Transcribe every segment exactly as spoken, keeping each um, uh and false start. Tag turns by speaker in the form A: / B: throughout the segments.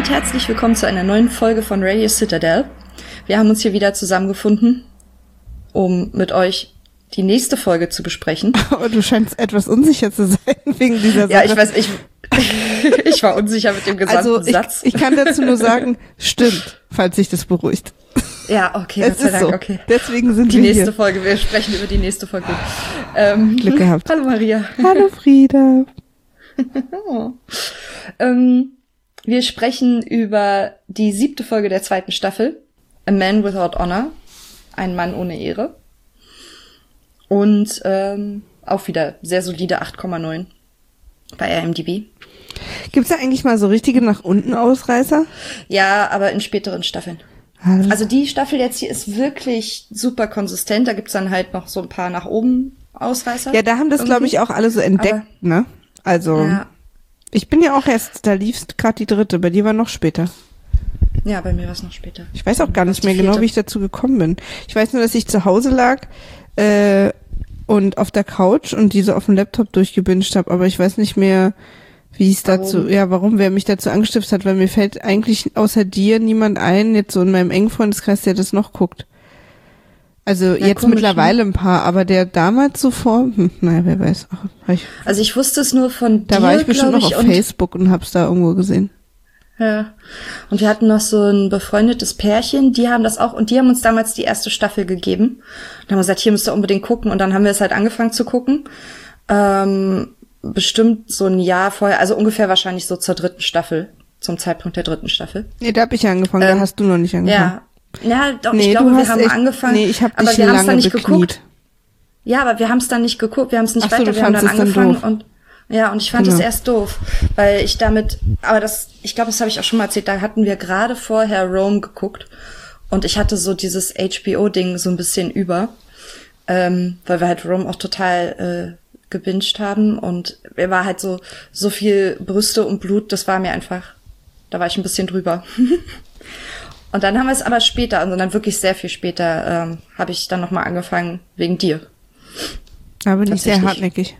A: und herzlich willkommen zu einer neuen Folge von Radio Citadel. Wir haben uns hier wieder zusammengefunden, um mit euch die nächste Folge zu besprechen.
B: Aber du scheinst etwas unsicher zu sein wegen dieser Sache.
A: Ja, ich weiß, ich, ich war unsicher mit dem gesamten
B: also ich,
A: Satz.
B: Ich kann dazu nur sagen, stimmt, falls sich das beruhigt.
A: Ja, okay,
B: es
A: Gott sei
B: ist
A: Dank,
B: so.
A: okay.
B: Deswegen sind
A: die
B: wir
A: nächste
B: hier.
A: Folge, wir sprechen über die nächste Folge. Ähm,
B: Glück gehabt.
A: Hallo Maria.
B: Hallo Frieda.
A: oh. ähm, wir sprechen über die siebte Folge der zweiten Staffel, A Man Without Honor, ein Mann ohne Ehre. Und ähm, auch wieder sehr solide acht Komma neun bei I M D B.
B: Gibt's da eigentlich mal so richtige nach unten Ausreißer?
A: Ja, aber in späteren Staffeln.
B: Also,
A: Also die Staffel jetzt hier ist wirklich super konsistent. Da gibt's dann halt noch so ein paar nach oben Ausreißer.
B: ja, da haben das, glaube ich, auch alle so entdeckt,
A: Aber-
B: ne? Also,
A: Ja,
B: ich bin ja auch erst, da lief's gerade die dritte, bei dir war noch später.
A: ja, bei mir war es noch später.
B: Ich weiß auch gar nicht
A: Die
B: mehr genau,
A: vierte.
B: wie ich dazu gekommen bin. Ich weiß nur, dass ich zu Hause lag äh, und auf der Couch und diese auf dem Laptop durchgebinged habe, aber ich weiß nicht mehr, wie es
A: Warum?
B: dazu, ja, warum, wer mich dazu angestiftet hat, weil mir fällt eigentlich außer dir niemand ein, jetzt so in meinem engen Freundeskreis, der das noch guckt. Also
A: Ja,
B: jetzt
A: komisch,
B: mittlerweile ein paar, aber der damals zuvor, hm, naja, wer weiß. Ach, war ich,
A: Also ich wusste es nur von
B: da
A: dir,
B: war ich bestimmt
A: glaub
B: noch
A: ich,
B: auf
A: und
B: Facebook und hab's da irgendwo gesehen.
A: ja. Und wir hatten noch so ein befreundetes Pärchen, die haben das auch, und die haben uns damals die erste Staffel gegeben. Und haben gesagt, hier müsst ihr unbedingt gucken. Und dann haben wir es halt angefangen zu gucken. Ähm, bestimmt so ein Jahr vorher, also ungefähr wahrscheinlich so zur dritten Staffel, zum Zeitpunkt der dritten Staffel.
B: Nee, da hab ich ja angefangen,
A: Ähm,
B: da hast du noch nicht angefangen.
A: Ja. Ja, doch,
B: Nee,
A: ich
B: du
A: glaube, wir
B: hast
A: haben
B: echt-
A: angefangen.
B: nee, ich hab
A: aber
B: dich
A: wir haben es
B: lange
A: dann nicht
B: bekniet.
A: geguckt. Ja, aber wir haben es dann nicht geguckt, wir haben es nicht
B: Ach so,
A: weiter,
B: du
A: wir haben dann
B: fandst es dann
A: angefangen
B: doof.
A: und ja, und ich fand
B: Genau.
A: es erst doof, weil ich damit, aber das, ich glaube, das habe ich auch schon mal erzählt, da hatten wir gerade vorher Rome geguckt und ich hatte so dieses H B O-Ding so ein bisschen über, ähm, weil wir halt Rome auch total äh, gebinged haben und er war halt so, so viel Brüste und Blut, das war mir einfach, da war ich ein bisschen drüber. Und dann haben wir es aber später, also dann wirklich sehr viel später, ähm, habe ich dann nochmal angefangen, wegen dir.
B: Aber nicht sehr
A: Tatsächlich.
B: hartnäckig.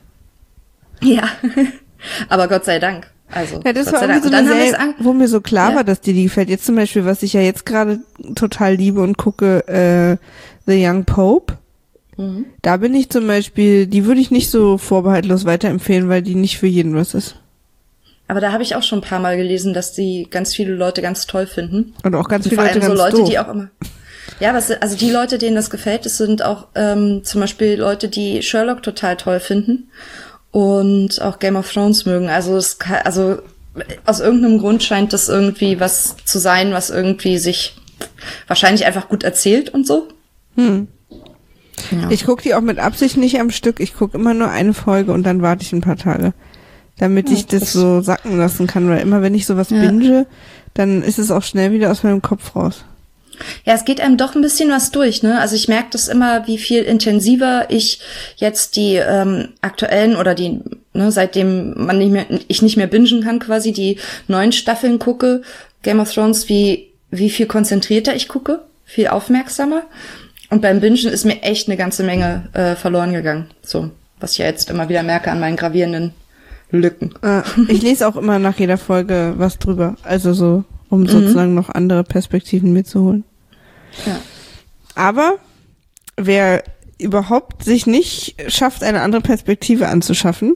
A: Ja, aber Gott sei Dank. Also,
B: Ja, das
A: Gott
B: war
A: sei
B: irgendwie
A: Dank.
B: so
A: Und
B: eine
A: dann haben wir es
B: Serie,
A: an-
B: wo mir so klar
A: Ja.
B: war, dass dir die gefällt. Jetzt zum Beispiel, was ich ja jetzt gerade total liebe und gucke, äh, The Young Pope.
A: Mhm.
B: Da bin ich zum Beispiel, die würde ich nicht so vorbehaltlos weiterempfehlen, weil die nicht für jeden was ist.
A: Aber da habe ich auch schon ein paar Mal gelesen, dass die ganz viele Leute ganz toll finden.
B: Und auch ganz
A: Und
B: viele
A: vor
B: Leute
A: allem
B: ganz
A: so Leute,
B: doof.
A: die auch immer. Ja, was, also die Leute, denen das gefällt, das sind auch ähm, zum Beispiel Leute, die Sherlock total toll finden und auch Game of Thrones mögen. Also es kann, also aus irgendeinem Grund scheint das irgendwie was zu sein, was irgendwie sich wahrscheinlich einfach gut erzählt und so.
B: Hm.
A: Ja.
B: Ich gucke die auch mit Absicht nicht am Stück. Ich gucke immer nur eine Folge und dann warte ich ein paar Tage. Damit
A: Ja,
B: ich das,
A: das-
B: so sacken lassen kann, weil immer wenn ich sowas
A: Ja.
B: binge, dann ist es auch schnell wieder aus meinem Kopf raus.
A: Ja, es geht einem doch ein bisschen was durch, ne? Also ich merke das immer, wie viel intensiver ich jetzt die ähm, aktuellen oder die, ne, seitdem man nicht mehr, ich nicht mehr bingen kann, quasi die neuen Staffeln gucke, Game of Thrones, wie wie viel konzentrierter ich gucke, viel aufmerksamer. Und beim Bingen ist mir echt eine ganze Menge äh, verloren gegangen. So, was ich ja jetzt immer wieder merke an meinen gravierenden Lücken.
B: Äh, ich lese auch immer nach jeder Folge was drüber. Also so, um
A: Mhm.
B: sozusagen noch andere Perspektiven mitzuholen.
A: Ja.
B: Aber wer überhaupt sich nicht schafft, eine andere Perspektive anzuschaffen,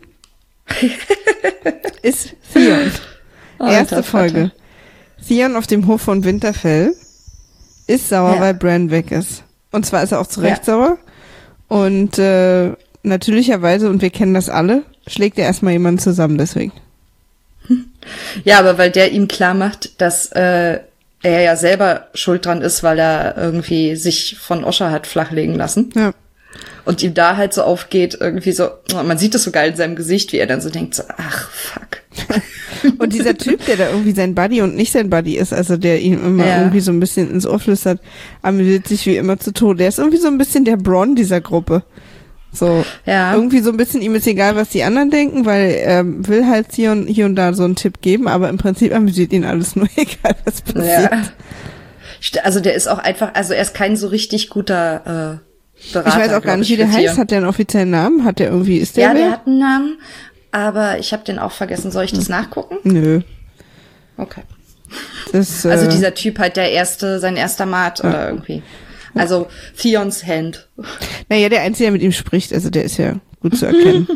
B: ist Theon.
A: Alter
B: Erste
A: Vater.
B: Folge. Theon auf dem Hof von Winterfell ist sauer,
A: Ja.
B: weil Bran weg ist. Und zwar ist er auch zu Recht
A: Ja.
B: sauer. Und äh, natürlicherweise, und wir kennen das alle, schlägt er erstmal jemanden zusammen deswegen.
A: Ja, aber weil der ihm klar macht, dass äh, er ja selber schuld dran ist, weil er irgendwie sich von Osha hat flachlegen lassen.
B: Ja.
A: Und ihm da halt so aufgeht, irgendwie so, man sieht das so geil in seinem Gesicht, wie er dann so denkt, so, ach, fuck.
B: Und dieser Typ, der da irgendwie sein Buddy und nicht sein Buddy ist, also der ihm immer
A: Ja.
B: irgendwie so ein bisschen ins Ohr flüstert, amüsiert sich wie immer zu Tode. Der ist irgendwie so ein bisschen der Bronn dieser Gruppe. So,
A: Ja.
B: irgendwie so ein bisschen, ihm ist egal, was die anderen denken, weil er will halt hier und, hier und da so einen Tipp geben, aber im Prinzip amüsiert ihn alles nur, egal was passiert.
A: Ja. St- Also der ist auch einfach, also er ist kein so richtig guter äh, Berater.
B: Ich weiß auch gar
A: glaub
B: nicht,
A: ich,
B: wie der
A: für
B: heißt.
A: Theon.
B: Hat der einen offiziellen Namen? Hat der irgendwie, ist der
A: Ja,
B: wer?
A: der hat einen Namen, aber ich habe den auch vergessen. Soll ich das nachgucken?
B: Nö.
A: Okay.
B: Das, äh,
A: also dieser Typ halt der erste, sein erster Mat ja. oder irgendwie. Also Theons Hand.
B: Naja, der Einzige, der mit ihm spricht, also der ist ja gut zu erkennen.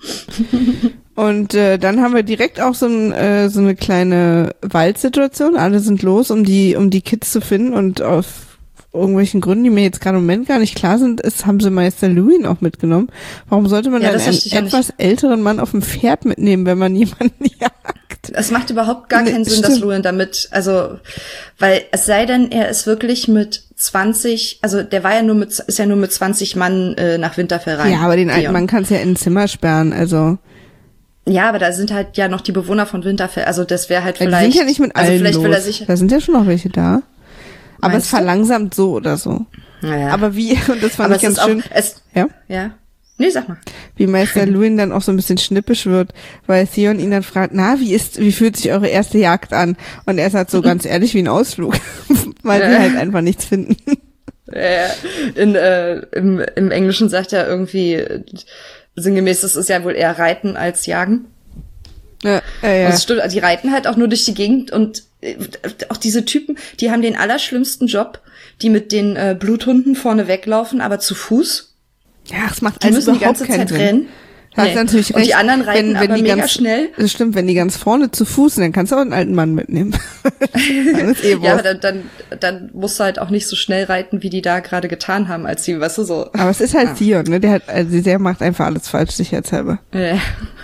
B: Und äh, dann haben wir direkt auch so, ein, äh, so eine kleine Waldsituation. Alle sind los, um die um die Kids zu finden und auf irgendwelchen Gründen, die mir jetzt gerade im Moment gar nicht klar sind, ist, haben sie Meister Luwin auch mitgenommen. Warum sollte man ja, dann einen etwas nicht. älteren Mann auf dem Pferd mitnehmen, wenn man jemanden jagt?
A: Es macht überhaupt gar keinen nee, Sinn, dass Luwin damit, also, weil es sei denn, er ist wirklich mit zwanzig, also der war ja nur mit, ist ja nur mit zwanzig Mann äh, nach Winterfell rein.
B: Ja, aber den alten Mann kannst du ja in ein Zimmer sperren, also.
A: Ja, aber da sind halt ja noch die Bewohner von Winterfell, also das wäre halt
B: ja,
A: vielleicht.
B: Die sind ja nicht mit allen
A: also vielleicht
B: los.
A: Will er sich,
B: da sind ja schon noch welche da. Aber es
A: du?
B: verlangsamt so oder so.
A: Naja.
B: Aber wie, und das fand
A: aber
B: ich ganz
A: auch,
B: schön.
A: Es,
B: ja?
A: Ja. Nee, sag mal.
B: Wie Meister Luwin dann auch so ein bisschen schnippisch wird, weil Theon ihn dann fragt, na, wie ist, wie fühlt sich eure erste Jagd an? Und er sagt so ganz ehrlich wie ein Ausflug, weil ja. sie halt einfach nichts finden.
A: Ja, in, äh, im, im Englischen sagt er irgendwie, sinngemäß, das ist ja wohl eher Reiten als Jagen.
B: Ja, ja, ja.
A: Und es stimmt, die reiten halt auch nur durch die Gegend und äh, auch diese Typen, die haben den allerschlimmsten Job, die mit den äh, Bluthunden vorne weglaufen, aber zu Fuß.
B: Ja, das macht
A: die
B: alles
A: müssen die ganze Zeit
B: Sinn.
A: rennen.
B: Hast nee. natürlich recht.
A: Und die anderen reiten
B: wenn, wenn
A: aber
B: die
A: mega
B: ganz,
A: schnell.
B: Das stimmt, wenn die ganz vorne zu Fuß sind, dann kannst du auch einen alten Mann mitnehmen. eh
A: ja, aber dann, dann, dann musst du halt auch nicht so schnell reiten, wie die da gerade getan haben, als die, weißt du, so.
B: Aber es ist halt ah. Theon, ne? Der hat, also der macht einfach alles falsch, sicherheitshalber.
A: Ja.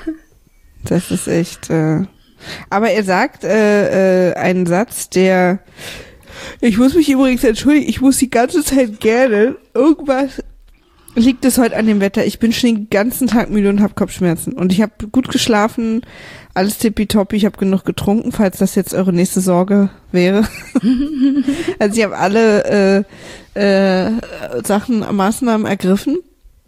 B: Das ist echt, äh, aber er sagt äh, äh, einen Satz, der, ich muss mich übrigens entschuldigen, ich muss die ganze Zeit gerne, irgendwas liegt es heute an dem Wetter, ich bin schon den ganzen Tag müde und habe Kopfschmerzen und ich habe gut geschlafen, alles tippitoppi, ich habe genug getrunken, falls das jetzt eure nächste Sorge wäre. Also ich habe alle äh, äh, Sachen, Maßnahmen ergriffen,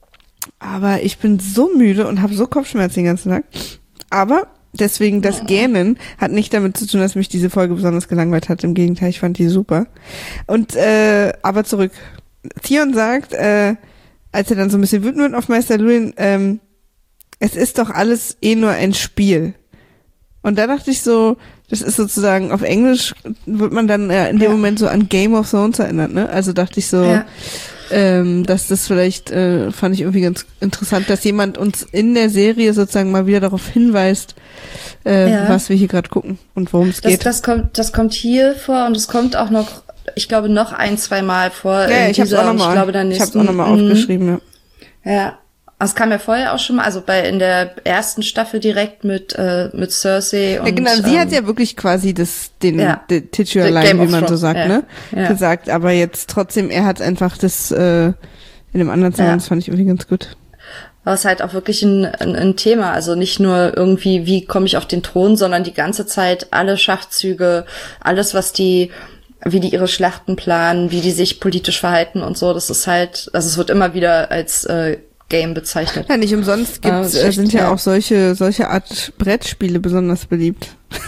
B: aber ich bin so müde und habe so Kopfschmerzen den ganzen Tag, aber deswegen, das Gähnen hat nicht damit zu tun, dass mich diese Folge besonders gelangweilt hat. Im Gegenteil, ich fand die super. Und, äh, aber zurück. Theon sagt, äh, als er dann so ein bisschen wütend wird auf Meister Luwin, ähm, es ist doch alles eh nur ein Spiel. Und da dachte ich so, das ist sozusagen, auf Englisch wird man dann äh, in dem ja. Moment so an Game of Thrones erinnert, ne? Also dachte ich so, ja. ähm, dass das vielleicht, äh, fand ich irgendwie ganz interessant, dass jemand uns in der Serie sozusagen mal wieder darauf hinweist, äh, ja. was wir hier gerade gucken und worum es geht.
A: Das kommt, das kommt hier vor und es kommt auch noch, ich glaube, noch ein, zwei Mal vor.
B: Ja, ich habe es auch nochmal, ich, glaube, ich hab's auch noch mal aufgeschrieben, ja.
A: Ja. Es kam ja vorher auch schon mal, also bei in der ersten Staffel direkt mit äh, mit Cersei und
B: ja, genau, sie ähm, hat ja wirklich quasi das den, ja, den Titular Line, wie man so sagt, ja, ne, ja. gesagt, aber jetzt trotzdem, er hat einfach das äh, in dem anderen Zimmer, ja. das fand ich irgendwie ganz gut.
A: Aber es ist halt auch wirklich ein, ein, ein Thema, also nicht nur irgendwie, wie komme ich auf den Thron, sondern die ganze Zeit alle Schachzüge, alles, was die, wie die ihre Schlachten planen, wie die sich politisch verhalten und so, das ist halt, also es wird immer wieder als äh, Game bezeichnet.
B: Ja, nicht umsonst gibt's, äh, sind ja, ja auch solche solche Art Brettspiele besonders beliebt.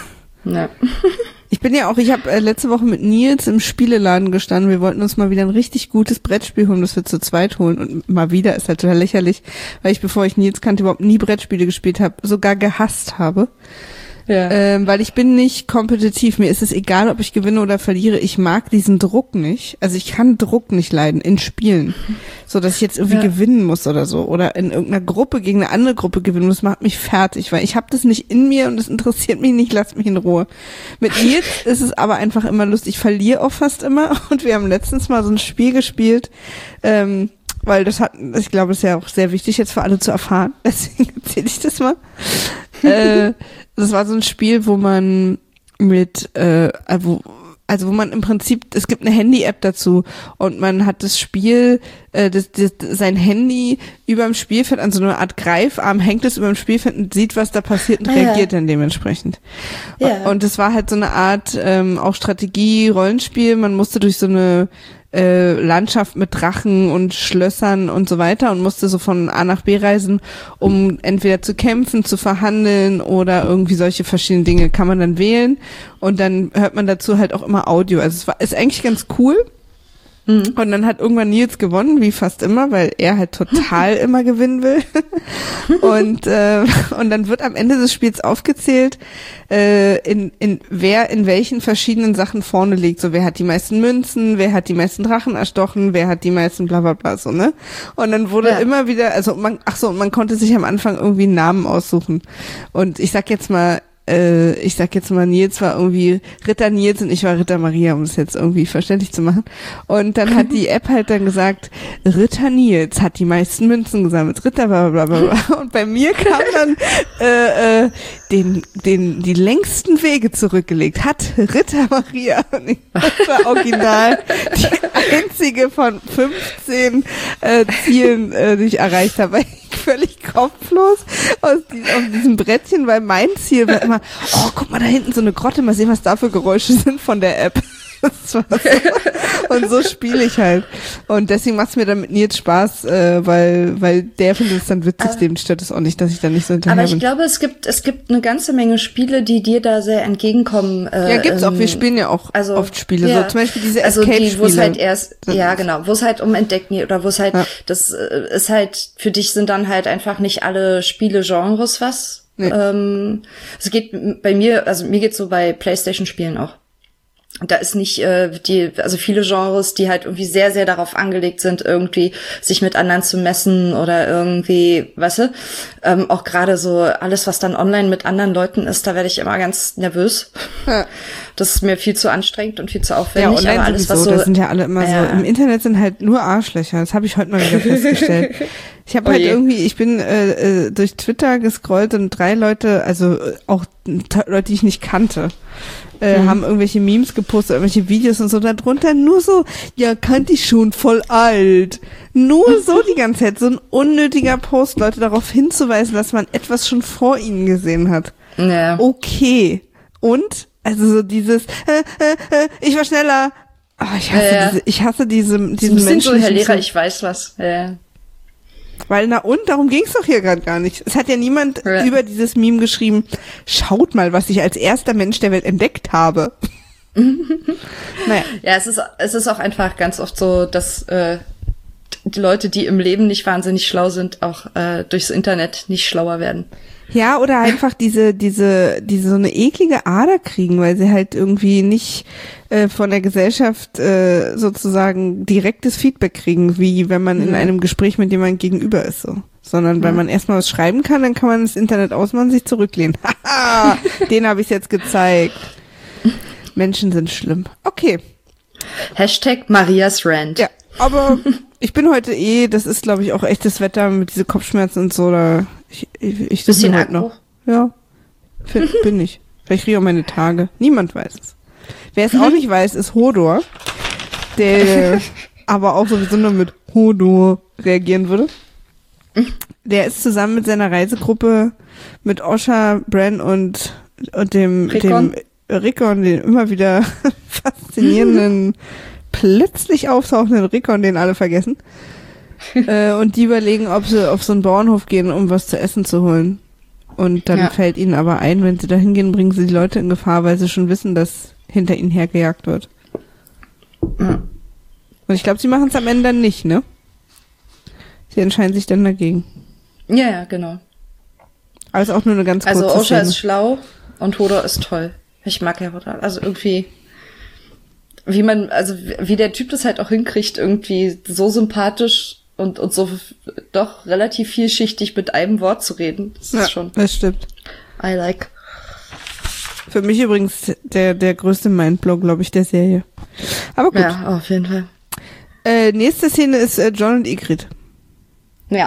A: Ja.
B: Ich bin ja auch, ich habe äh, letzte Woche mit Nils im Spieleladen gestanden. Wir wollten uns mal wieder ein richtig gutes Brettspiel holen, das wir zu zweit holen. Und mal wieder ist halt total lächerlich, weil ich, bevor ich Nils kannte, überhaupt nie Brettspiele gespielt habe, sogar gehasst habe. Ja. Ähm, weil ich bin nicht kompetitiv. Mir ist es egal, ob ich gewinne oder verliere. Ich mag diesen Druck nicht. Also ich kann Druck nicht leiden in Spielen. So, dass ich jetzt irgendwie ja. gewinnen muss oder so. Oder in irgendeiner Gruppe gegen eine andere Gruppe gewinnen muss. Das macht mich fertig, weil ich habe das nicht in mir und das interessiert mich nicht. Lasst mich in Ruhe. Mit Nils ist es aber einfach immer lustig. Ich verliere auch fast immer. Und wir haben letztens mal so ein Spiel gespielt, ähm, weil das hat, ich glaube, das ist ja auch sehr wichtig jetzt für alle zu erfahren. Deswegen erzähle ich das mal. äh, Das war so ein Spiel, wo man mit, äh, wo, also wo man im Prinzip, es gibt eine Handy-App dazu und man hat das Spiel, äh, das, das, sein Handy überm Spielfeld an so einer Art Greifarm, hängt es überm Spielfeld und sieht, was da passiert und ah, reagiert ja. dann dementsprechend. Ja. Und es war halt so eine Art ähm, auch Strategie, Rollenspiel, man musste durch so eine äh, Landschaft mit Drachen und Schlössern und so weiter und musste so von A nach B reisen, um entweder zu kämpfen, zu verhandeln oder irgendwie solche verschiedenen Dinge kann man dann wählen und dann hört man dazu halt auch immer Audio. Also es war, ist eigentlich ganz cool. Mhm. Und dann hat irgendwann Nils gewonnen, wie fast immer, weil er halt total immer gewinnen will. Und äh, und dann wird am Ende des Spiels aufgezählt, äh, in in wer in welchen verschiedenen Sachen vorne liegt. So, wer hat die meisten Münzen, wer hat die meisten Drachen erstochen, wer hat die meisten bla bla bla, so, ne? Und dann wurde ja. immer wieder, also man, ach so, man konnte sich am Anfang irgendwie einen Namen aussuchen. Und ich sag jetzt mal, Äh, ich sag jetzt mal, Nils war irgendwie Ritter Nils und ich war Ritter Maria, um es jetzt irgendwie verständlich zu machen. Und dann hat die App halt dann gesagt, Ritter Nils hat die meisten Münzen gesammelt, Ritter bla bla bla bla. Und bei mir kam dann äh, äh, den, den, die längsten Wege zurückgelegt, hat Ritter Maria. Und ich war original die einzige von fünfzehn äh, Zielen, äh, die ich erreicht habe. Ich völlig kopflos aus, die, aus diesem Brettchen, weil mein Ziel war immer, oh, guck mal da hinten so eine Grotte, mal sehen, was da für Geräusche sind von der App. Das war so. Und so spiele ich halt. Und deswegen macht es mir dann mit Nils Spaß, äh, weil weil der findet es dann witzig, aber, dem stört es auch nicht, dass ich da nicht so hinterher bin.
A: Aber ich glaube, es gibt es gibt eine ganze Menge Spiele, die dir da sehr entgegenkommen. Äh,
B: ja, gibt's auch. Wir spielen ja auch also, oft Spiele, ja. so zum Beispiel diese Escape-Spiele. Also die, wo es halt erst,
A: ja genau, wo es halt um Entdecken geht oder wo es halt, ja. das äh, ist halt, für dich sind dann halt einfach nicht alle Spiele-Genres was. Nee. Ähm, es geht bei mir, also mir geht's so bei PlayStation-Spielen auch. Da ist nicht äh, die, also viele Genres, die halt irgendwie sehr, sehr darauf angelegt sind, irgendwie sich mit anderen zu messen oder irgendwie, weißt du, ähm, auch gerade so alles, was dann online mit anderen Leuten ist, da werde ich immer ganz nervös. Ja. Das ist mir viel zu anstrengend und viel zu aufwendig.
B: Ja, online
A: aber alles,
B: sowieso,
A: was so,
B: das sind ja alle immer ja. so, im Internet sind halt nur Arschlöcher, das habe ich heute mal wieder festgestellt. Ich habe oh halt je. irgendwie, ich bin äh, äh, durch Twitter gescrollt und drei Leute, also äh, auch t- Leute, die ich nicht kannte, äh, mhm. haben irgendwelche Memes gepostet, irgendwelche Videos und so, darunter nur so, ja, kannte ich schon, voll alt. Nur so die ganze Zeit, so ein unnötiger Post, Leute darauf hinzuweisen, dass man etwas schon vor ihnen gesehen hat.
A: Ja.
B: Okay. Und, also so dieses, äh, äh, äh, ich war schneller. Oh, ich hasse ja, ja. diese, ich hasse diese, diesen
A: Menschen.
B: Menschen.
A: So, Herr Lehrer, ich weiß was. Ja.
B: Weil, na und, darum ging's doch hier gerade gar nicht. Es hat ja niemand
A: ja.
B: über dieses Meme geschrieben, schaut mal, was ich als erster Mensch der Welt entdeckt habe.
A: Naja. Ja, es ist, es ist auch einfach ganz oft so, dass äh, die Leute, die im Leben nicht wahnsinnig schlau sind, auch äh, durchs Internet nicht schlauer werden.
B: Ja, oder einfach diese, diese, diese so eine eklige Ader kriegen, weil sie halt irgendwie nicht äh, von der Gesellschaft äh, sozusagen direktes Feedback kriegen, wie wenn man mhm. in einem Gespräch mit jemandem gegenüber ist, so. Sondern mhm. wenn man erstmal was schreiben kann, dann kann man das Internet ausmachen, sich zurücklehnen. Haha, den habe ich jetzt gezeigt. Menschen sind schlimm. Okay.
A: Hashtag Marias Rant.
B: Ja, aber ich bin heute eh, das ist glaube ich auch echtes Wetter mit diese Kopfschmerzen und so, da ich, ich, ich
A: bisschen
B: halt noch. Ja, find, bin ich. Vielleicht kriege ich auch meine Tage. Niemand weiß es. Wer es auch nicht weiß, ist Hodor, der aber auch sowieso nur mit Hodor reagieren würde. Der ist zusammen mit seiner Reisegruppe mit Osha, Bran und, und dem,
A: Rickon.
B: dem Rickon, den immer wieder faszinierenden, plötzlich auftauchenden Rickon, den alle vergessen. äh, und die überlegen, ob sie auf so einen Bauernhof gehen, um was zu essen zu holen. Und dann ja. fällt ihnen aber ein, wenn sie da hingehen, bringen sie die Leute in Gefahr, weil sie schon wissen, dass hinter ihnen hergejagt wird.
A: Ja.
B: Und ich glaube, sie machen es am Ende dann nicht, ne? Sie entscheiden sich dann dagegen.
A: Ja, ja, genau.
B: Aber es ist auch nur eine ganz kurze
A: Also Osha
B: Szene.
A: ist schlau und Hodor ist toll. Ich mag ja Hodor. Also irgendwie, wie man, also wie der Typ das halt auch hinkriegt, irgendwie so sympathisch und, und so doch relativ vielschichtig mit einem Wort zu reden. Das ist ja, schon.
B: Das stimmt.
A: I like.
B: Für mich übrigens der, der größte Mindblow, glaube ich, der Serie. Aber gut.
A: Ja, auf jeden Fall.
B: Äh, nächste Szene ist äh, Jon und Ygritte.
A: Ja.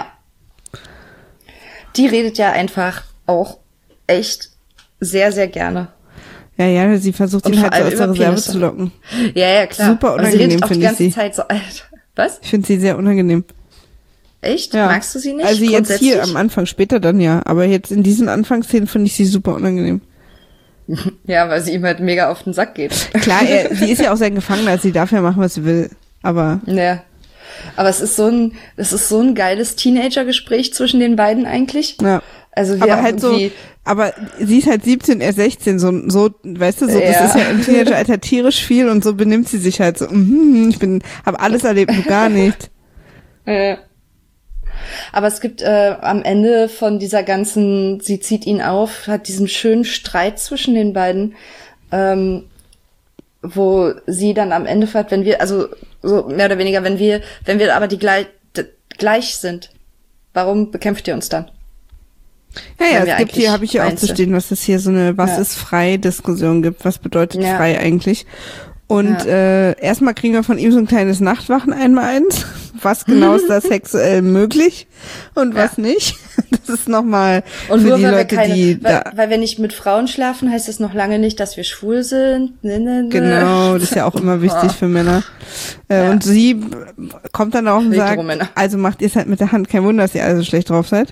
A: Die redet ja einfach auch echt sehr, sehr gerne.
B: Ja, ja, sie versucht ihn halt so aus der Reserve zu locken.
A: Ja, ja, klar.
B: Super unangenehm, finde ich sie.
A: Zeit so, Alter. Was?
B: Ich finde sie sehr unangenehm.
A: Echt?
B: Ja.
A: Magst du sie nicht?
B: Also jetzt hier am Anfang, später dann ja. Aber jetzt in diesen Anfangsszenen finde ich sie super unangenehm.
A: Ja, weil sie ihm halt mega auf den Sack geht.
B: Klar, er, sie ist ja auch sein Gefangener, also sie darf ja machen, was sie will. Aber.
A: Ja. Aber es ist so ein, es ist so ein geiles Teenager-Gespräch zwischen den beiden eigentlich.
B: Ja.
A: Also wir
B: aber halt so, aber sie ist halt siebzehn, er sechzehn, so, so, weißt du, so,
A: ja.
B: das ist ja im Teenageralter tierisch viel und so benimmt sie sich halt so, mm, ich bin, hab alles erlebt, du gar nicht.
A: Ja. Aber es gibt äh, am Ende von dieser ganzen, sie zieht ihn auf, hat diesen schönen Streit zwischen den beiden, ähm, wo sie dann am Ende fragt, wenn wir, also so mehr oder weniger, wenn wir, wenn wir aber die gleich, d- gleich sind, warum bekämpft ihr uns dann?
B: Ja, ja, es gibt hier, habe ich hier auch zu stehen, was es hier so eine Was ja. ist frei Diskussion gibt, was bedeutet ja. frei eigentlich? Und ja. äh, erstmal kriegen wir von ihm so ein kleines Nachtwachen einmal eins. Was genau ist da sexuell möglich und was ja. nicht? Das ist nochmal für nur, die Leute, keine, die
A: weil,
B: da...
A: Weil wir nicht mit Frauen schlafen, heißt das noch lange nicht, dass wir schwul sind. Ne, ne, ne.
B: Genau, das ist ja auch immer wichtig für Männer. Äh, ja. Und sie kommt dann auch und sagt, also macht ihr es halt mit der Hand. Kein Wunder, dass ihr alle so schlecht drauf seid.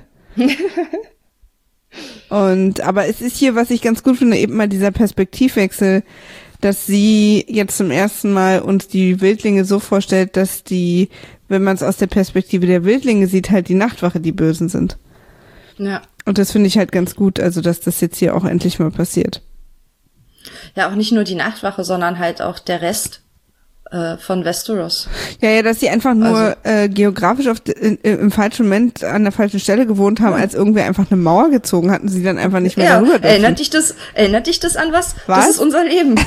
B: Und aber es ist hier, was ich ganz gut finde, eben mal dieser Perspektivwechsel, dass sie jetzt zum ersten Mal uns die Wildlinge so vorstellt, dass die, wenn man es aus der Perspektive der Wildlinge sieht, halt die Nachtwache die Bösen sind.
A: Ja.
B: Und das finde ich halt ganz gut, also dass das jetzt hier auch endlich mal passiert.
A: Ja, auch nicht nur die Nachtwache, sondern halt auch der Rest äh, von Westeros.
B: Ja, ja, dass sie einfach nur also, äh, geografisch auf de, in, im falschen Moment an der falschen Stelle gewohnt haben, ja. als irgendwer einfach eine Mauer gezogen hat und sie dann einfach nicht mehr
A: ja,
B: darüber dürfen.
A: Erinnert dich das, erinnert dich das an was? was? Das ist unser Leben.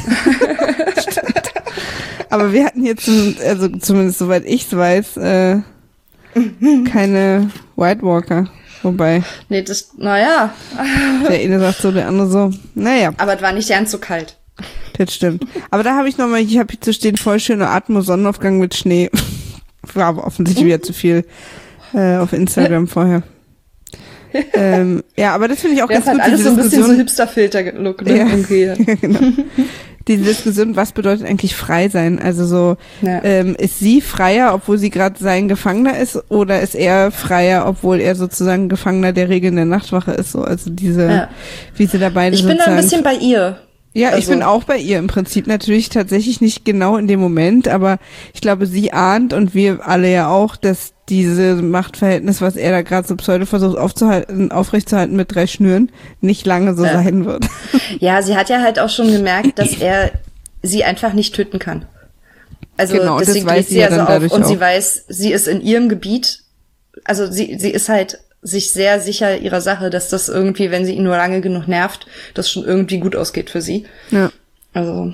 B: Aber wir hatten jetzt, also zumindest soweit ich es weiß, äh, keine White Walker. Wobei.
A: Nee, das, naja.
B: Der eine sagt so, der andere so. Naja.
A: Aber es war nicht ganz so kalt.
B: Das stimmt. Aber da habe ich nochmal, ich habe hier zu stehen, voll schöne Atmo, Sonnenaufgang mit Schnee. War aber offensichtlich wieder zu viel äh, auf Instagram vorher. ähm, ja, aber das finde ich auch
A: das
B: ganz gut.
A: Das hat alles so ein bisschen so Hipster-Filter-Look, ne?
B: Ja,
A: okay.
B: ja, genau. Diese Diskussion, was bedeutet eigentlich frei sein? Also so, ja. ähm, ist sie freier, obwohl sie gerade sein Gefangener ist, oder ist er freier, obwohl er sozusagen Gefangener der Regeln der Nachtwache ist? So, also diese, ja. wie sie da beide
A: Ich bin da ein bisschen bei ihr.
B: Ja,
A: also.
B: ich bin auch bei ihr im Prinzip natürlich tatsächlich nicht genau in dem Moment, aber ich glaube, sie ahnt und wir alle ja auch, dass diese Machtverhältnis, was er da gerade so pseudo versucht aufzuhalten, aufrechtzuerhalten mit drei Schnüren, nicht lange so ja. sein wird.
A: Ja, sie hat ja halt auch schon gemerkt, dass er sie einfach nicht töten kann. Also
B: genau,
A: deswegen
B: das weiß sie ja
A: so
B: dann dadurch
A: auf und
B: auch.
A: sie weiß, sie ist in ihrem Gebiet, also sie sie ist halt sich sehr sicher ihrer Sache, dass das irgendwie, wenn sie ihn nur lange genug nervt, das schon irgendwie gut ausgeht für sie.
B: Ja.
A: Also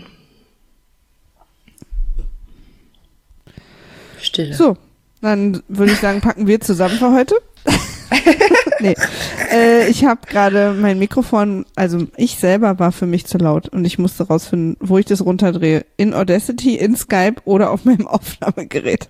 A: Stille.
B: So, dann würde ich sagen, packen wir zusammen für heute. nee. Äh, ich habe gerade mein Mikrofon, also ich selber war für mich zu laut und ich musste rausfinden, wo ich das runterdrehe. In Audacity, in Skype oder auf meinem Aufnahmegerät.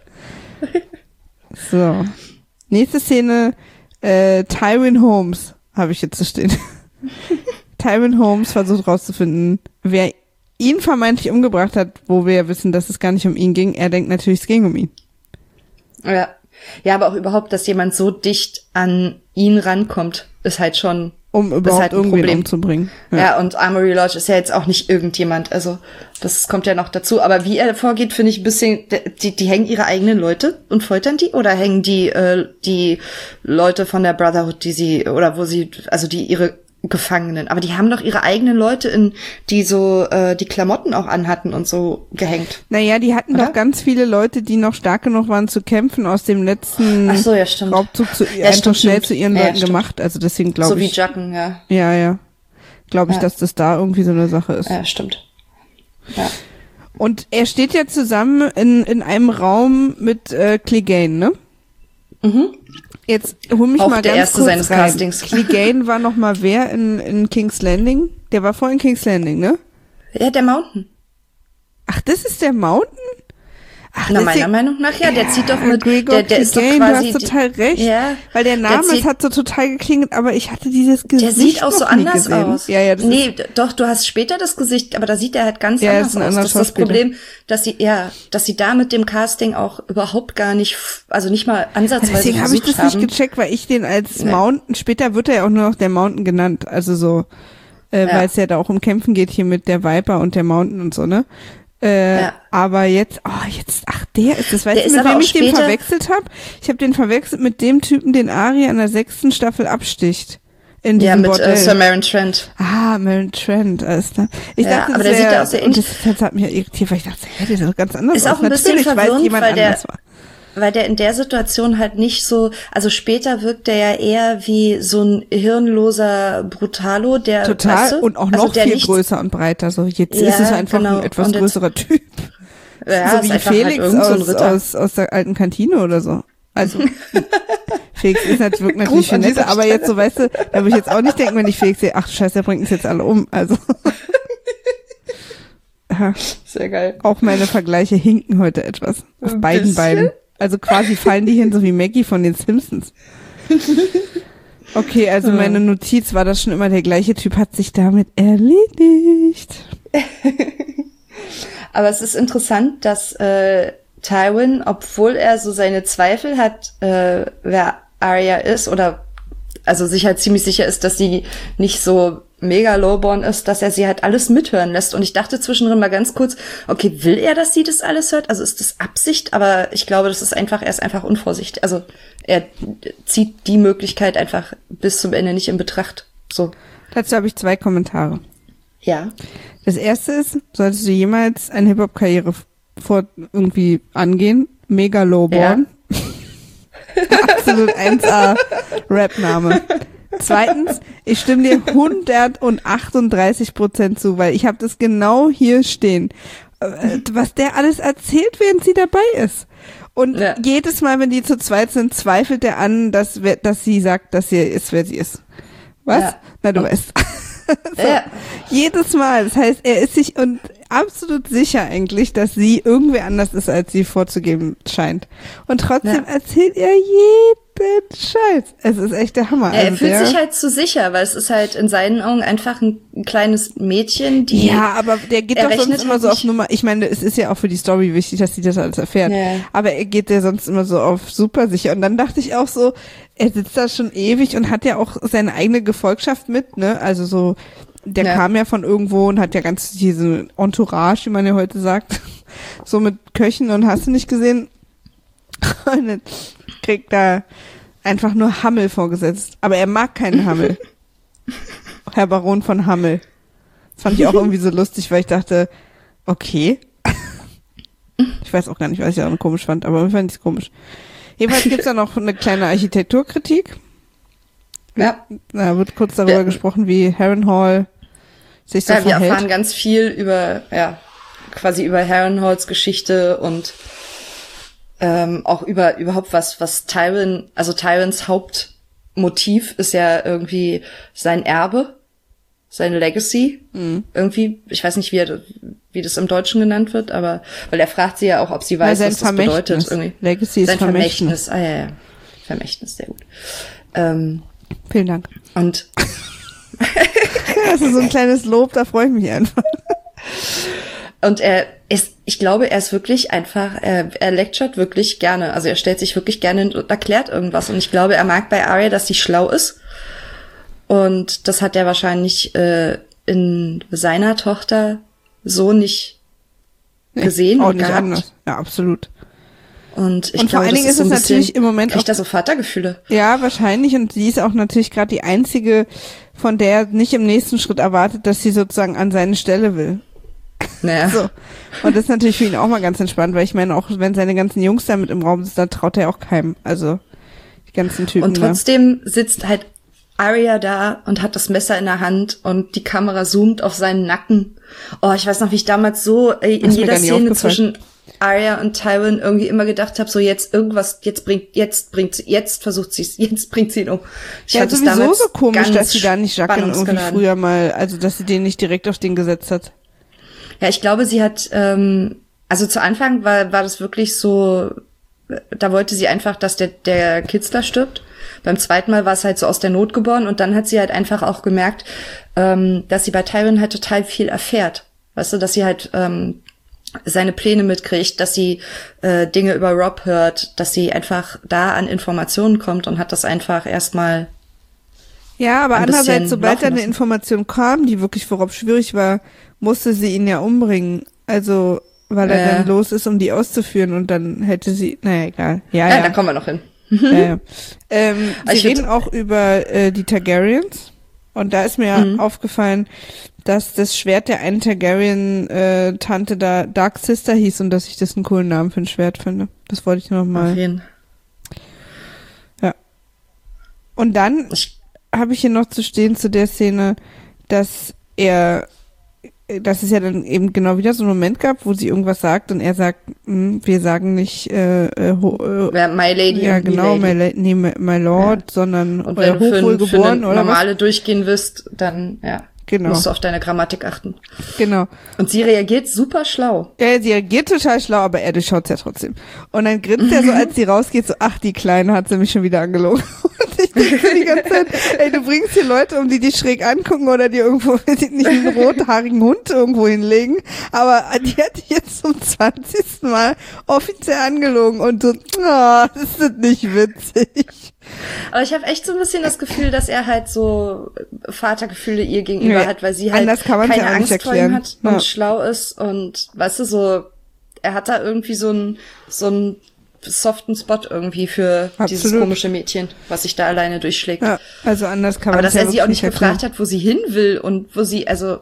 B: So. Nächste Szene, äh, Tywin Holmes habe ich jetzt zu stehen. Tywin Holmes versucht rauszufinden, wer ihn vermeintlich umgebracht hat, wo wir ja wissen, dass es gar nicht um ihn ging. Er denkt natürlich, es ging um ihn.
A: Ja. Ja, aber auch überhaupt, dass jemand so dicht an ihn rankommt, ist halt schon
B: um überhaupt
A: halt
B: irgendwen Problem. umzubringen.
A: Ja. ja, und Armory Lodge ist ja jetzt auch nicht irgendjemand, also das kommt ja noch dazu. Aber wie er vorgeht, finde ich ein bisschen, die, die hängen ihre eigenen Leute und foltern die, oder hängen die äh, die Leute von der Brotherhood, die sie, oder wo sie, also die ihre Gefangenen, aber die haben doch ihre eigenen Leute, in die so äh, die Klamotten auch anhatten und so gehängt.
B: Naja, die hatten
A: oder?
B: doch ganz viele Leute, die noch stark genug waren zu kämpfen, aus dem letzten
A: Ach so, ja, stimmt.
B: Raubzug zu,
A: ja,
B: einfach
A: stimmt,
B: schnell
A: stimmt.
B: zu ihren
A: ja,
B: Leuten
A: ja,
B: gemacht. Also deswegen glaube
A: so
B: ich.
A: So wie Jacken, ja.
B: Ja, ja. Glaube ich, ja. dass das da irgendwie so eine Sache ist.
A: Ja, stimmt. Ja.
B: Und er steht ja zusammen in in einem Raum mit äh, Clegane, ne?
A: Mhm.
B: Jetzt hol mich
A: auch
B: mal
A: der
B: ganz
A: erste
B: kurz
A: seines
B: rein.
A: Castings.
B: Clegane war noch mal wer in in King's Landing? Der war vorhin in King's Landing, ne?
A: Ja, der Mountain.
B: Ach, das ist der Mountain? Ach,
A: Na, meiner
B: der,
A: Meinung nach, ja, der
B: ja,
A: zieht doch mit,
B: Gregor
A: der, der ist doch
B: Clegane,
A: quasi,
B: du hast total recht,
A: ja,
B: weil der Name,
A: der
B: es hat so total geklingelt, aber ich hatte dieses Gesicht
A: der sieht auch so
B: noch nie
A: anders
B: gesehen.
A: aus.
B: Ja, ja, das
A: nee,
B: ist,
A: doch, du hast später das Gesicht, aber da sieht er halt ganz
B: ja,
A: anders
B: ist ein
A: aus. Das ist das Problem, dass sie, ja, dass sie da mit dem Casting auch überhaupt gar nicht, also nicht mal ansatzweise
B: deswegen habe ich das
A: haben.
B: nicht gecheckt, weil ich den als
A: nee.
B: Mountain, später wird er ja auch nur noch der Mountain genannt, also so, äh, ja. weil es ja da auch um Kämpfen geht hier mit der Viper und der Mountain und so, ne? Äh, ja. Aber jetzt, oh, jetzt, ach, der ist das, weißt
A: der
B: du, mit wem ich
A: später,
B: den verwechselt habe? Ich habe den verwechselt mit dem Typen, den Arya in der sechsten Staffel absticht. In
A: ja,
B: diesem
A: mit
B: Bordell.
A: äh, Sir Maren Trent.
B: Ah, Maren Trent, alles klar. Ich
A: Ja,
B: dachte,
A: aber
B: das
A: der sieht
B: wär,
A: ja auch sehr
B: und
A: ähnlich.
B: das, das hat mich irritiert, weil ich dachte, hä, der sieht doch ganz anders
A: Ist
B: aus.
A: auch ein bisschen
B: Natürlich, weil es
A: verwirrend,
B: jemand
A: weil der,
B: anders war.
A: weil der in der Situation halt nicht so, also später wirkt der ja eher wie so ein hirnloser Brutalo, der,
B: Total,
A: weißt du,
B: und auch
A: also
B: noch
A: der
B: viel
A: nicht,
B: größer und breiter, so jetzt
A: Ja,
B: ist es einfach
A: genau.
B: ein etwas
A: Und jetzt-
B: größerer Typ.
A: ja,
B: so
A: ist
B: wie
A: einfach halt
B: Felix
A: irgend so ein
B: aus,
A: Ritter.
B: aus, aus der alten Kantine oder so. Also, Felix ist halt, wirkt natürlich
A: Gruß
B: viel
A: an
B: netter,
A: dieser
B: aber jetzt so, weißt du, da würde ich jetzt auch nicht denken, wenn ich Felix sehe, ach scheiße, der bringt uns jetzt alle um, also. Ja,
A: Sehr geil.
B: auch meine Vergleiche hinken heute etwas. Auf
A: Ein
B: beiden
A: bisschen?
B: Beinen. Also quasi fallen die hin, so wie Maggie von den Simpsons. Okay, also meine Notiz war das schon immer, der gleiche Typ hat sich damit erledigt.
A: Aber es ist interessant, dass äh, Tywin, obwohl er so seine Zweifel hat, äh, wer Arya ist, oder also sich halt ziemlich sicher ist, dass sie nicht so mega lowborn ist, dass er sie halt alles mithören lässt. Und ich dachte zwischendrin mal ganz kurz, okay, will er, dass sie das alles hört? Also ist das Absicht? Aber ich glaube, das ist einfach, er ist einfach unvorsichtig. Also er zieht die Möglichkeit einfach bis zum Ende nicht in Betracht. So.
B: Dazu habe ich zwei Kommentare.
A: Ja.
B: Das erste ist, solltest du jemals eine Hip-Hop-Karriere vor irgendwie angehen, mega lowborn. Ja. Absolut eins A Rap-Name. Zweitens, ich stimme dir hundertachtunddreißig Prozent zu, weil ich habe das genau hier stehen, was der alles erzählt, während sie dabei ist. Und ja. jedes Mal, wenn die zu zweit sind, zweifelt er an, dass, dass sie sagt, dass sie ist, wer sie ist. Was? Ja. Na, du und, weißt. so. ja. Jedes Mal. Das heißt, er ist sich und absolut sicher eigentlich, dass sie irgendwer anders ist, als sie vorzugeben scheint. Und trotzdem ja. erzählt er jeden Scheiß. Es ist echt der Hammer.
A: Ja, er
B: also
A: fühlt
B: der,
A: sich halt zu sicher, weil es ist halt in seinen Augen einfach ein, ein kleines Mädchen, die...
B: Ja, aber der geht doch sonst immer so auf Nummer... Ich meine, es ist ja auch für die Story wichtig, dass sie das alles erfährt. Ja. Aber er geht ja sonst immer so auf super sicher. Und dann dachte ich auch so, er sitzt da schon ewig und hat ja auch seine eigene Gefolgschaft mit, ne? Also so... Der ja. kam ja von irgendwo und hat ja ganz diese Entourage, wie man ja heute sagt, so mit Köchen und hast du nicht gesehen? Und dann kriegt da einfach nur Hammel vorgesetzt. Aber er mag keinen Hammel. Herr Baron von Hammel. Das fand ich auch irgendwie so lustig, weil ich dachte, okay. Ich weiß auch gar nicht, was ich auch komisch fand, aber ich fand es komisch. Jedenfalls gibt's da noch eine kleine Architekturkritik.
A: Ja.
B: Da wird kurz darüber ja. gesprochen, wie Harrenhal sich so
A: ja,
B: verhält.
A: Wir erfahren ganz viel über, ja, quasi über Harrenhals Geschichte und ähm, auch über überhaupt was, was Tywin, also Tywins Hauptmotiv ist ja irgendwie sein Erbe, seine Legacy. Mhm. Irgendwie, ich weiß nicht, wie er, wie das im Deutschen genannt wird, aber weil er fragt sie ja auch, ob sie weiß, ja, was das bedeutet. Irgendwie.
B: Legacy ist
A: sein
B: Vermächtnis.
A: Vermächtnis. Ah ja, ja. Vermächtnis, sehr gut. Ähm,
B: Vielen Dank.
A: Und
B: das ist so ein kleines Lob, da freue ich mich einfach.
A: Und er ist, ich glaube, er ist wirklich einfach, er, er lecturet wirklich gerne. Also er stellt sich wirklich gerne hin und erklärt irgendwas. Und ich glaube, er mag bei Arya, dass sie schlau ist. Und das hat er wahrscheinlich äh, in seiner Tochter so nicht gesehen
B: nee, auch
A: und
B: nicht
A: gehabt.
B: Anders. Ja, absolut.
A: Und ich
B: und vor
A: glaube,
B: allen Dingen
A: das
B: ist
A: ist so
B: es natürlich im Moment
A: kriegt er so Vatergefühle.
B: Ja, wahrscheinlich. Und sie ist auch natürlich gerade die einzige, von der er nicht im nächsten Schritt erwartet, dass sie sozusagen an seine Stelle will.
A: Naja.
B: So. Und das ist natürlich für ihn auch mal ganz entspannt, weil ich meine, auch wenn seine ganzen Jungs da mit im Raum sind, da traut er auch keinem. Also die ganzen Typen.
A: Und trotzdem da. Sitzt halt Arya da und hat das Messer in der Hand und die Kamera zoomt auf seinen Nacken. Oh, ich weiß noch, wie ich damals so ey, in jeder Szene zwischen Arya und Tywin irgendwie immer gedacht habe, so jetzt irgendwas, jetzt bringt, jetzt bringt sie, jetzt versucht sie es, jetzt bringt sie ihn um. Ich
B: ja,
A: fand
B: sowieso
A: es damals
B: so komisch, dass sie da nicht Jaqen irgendwie
A: spannungsgeladen.
B: früher mal, also dass sie den nicht direkt auf den gesetzt hat.
A: Ja, ich glaube, sie hat, ähm, also zu Anfang war, war das wirklich so, da wollte sie einfach, dass der, der Kitzler stirbt. Beim zweiten Mal war es halt so aus der Not geboren und dann hat sie halt einfach auch gemerkt, ähm, dass sie bei Tywin halt total viel erfährt. Weißt du, dass sie halt ähm, seine Pläne mitkriegt, dass sie äh, Dinge über Rob hört, dass sie einfach da an Informationen kommt und hat das einfach erstmal
B: Ja, aber andererseits, sobald da eine Information kam, die wirklich für Rob schwierig war, musste sie ihn ja umbringen. Also, weil er äh. dann los ist, um die auszuführen und dann hätte sie, naja, egal. Ja,
A: ja,
B: ja.
A: da kommen wir noch hin.
B: ja, ja. Ähm, sie reden auch über äh, die Targaryens. Und da ist mir mhm. aufgefallen, dass das Schwert der einen Targaryen-Tante da Dark Sister hieß und dass ich das einen coolen Namen für ein Schwert finde. Das wollte ich noch mal.
A: Auf jeden.
B: Ja. Und dann habe ich hier noch zu stehen zu der Szene, dass er, dass es ja dann eben genau wieder so einen Moment gab, wo sie irgendwas sagt und er sagt, wir sagen nicht äh, äh,
A: ja, My Lady.
B: Ja, genau, my, la- nee, my, my Lord, ja. sondern
A: und wenn
B: äh,
A: du für, für eine
B: oder
A: normale
B: was?
A: durchgehen wirst, dann ja.
B: Genau.
A: Musst du auf deine Grammatik achten.
B: Genau.
A: Und sie reagiert super schlau.
B: Ja, sie reagiert total schlau, aber er durchschaut's ja trotzdem. Und dann grinst er so, als sie rausgeht, so, ach, die Kleine hat sie mich schon wieder angelogen. Und ich denke so die ganze Zeit, ey, du bringst hier Leute, um die dich schräg angucken oder dir irgendwo, nicht einen rothaarigen Hund irgendwo hinlegen. Aber die hat dich jetzt zum zwanzigsten Mal offiziell angelogen und so, ah, oh, ist das nicht witzig.
A: Aber ich habe echt so ein bisschen das Gefühl, dass er halt so Vatergefühle ihr gegenüber
B: ja,
A: hat, weil sie halt keine
B: ja
A: Angst vor ihm hat
B: ja.
A: und schlau ist und weißt du, so er hat da irgendwie so einen so einen soften Spot irgendwie für Absolut. Dieses komische Mädchen, was sich da alleine durchschlägt.
B: Ja, also anders kann man
A: Aber dass
B: ja
A: er sie auch nicht
B: erklären.
A: gefragt hat, wo sie hin will und wo sie, also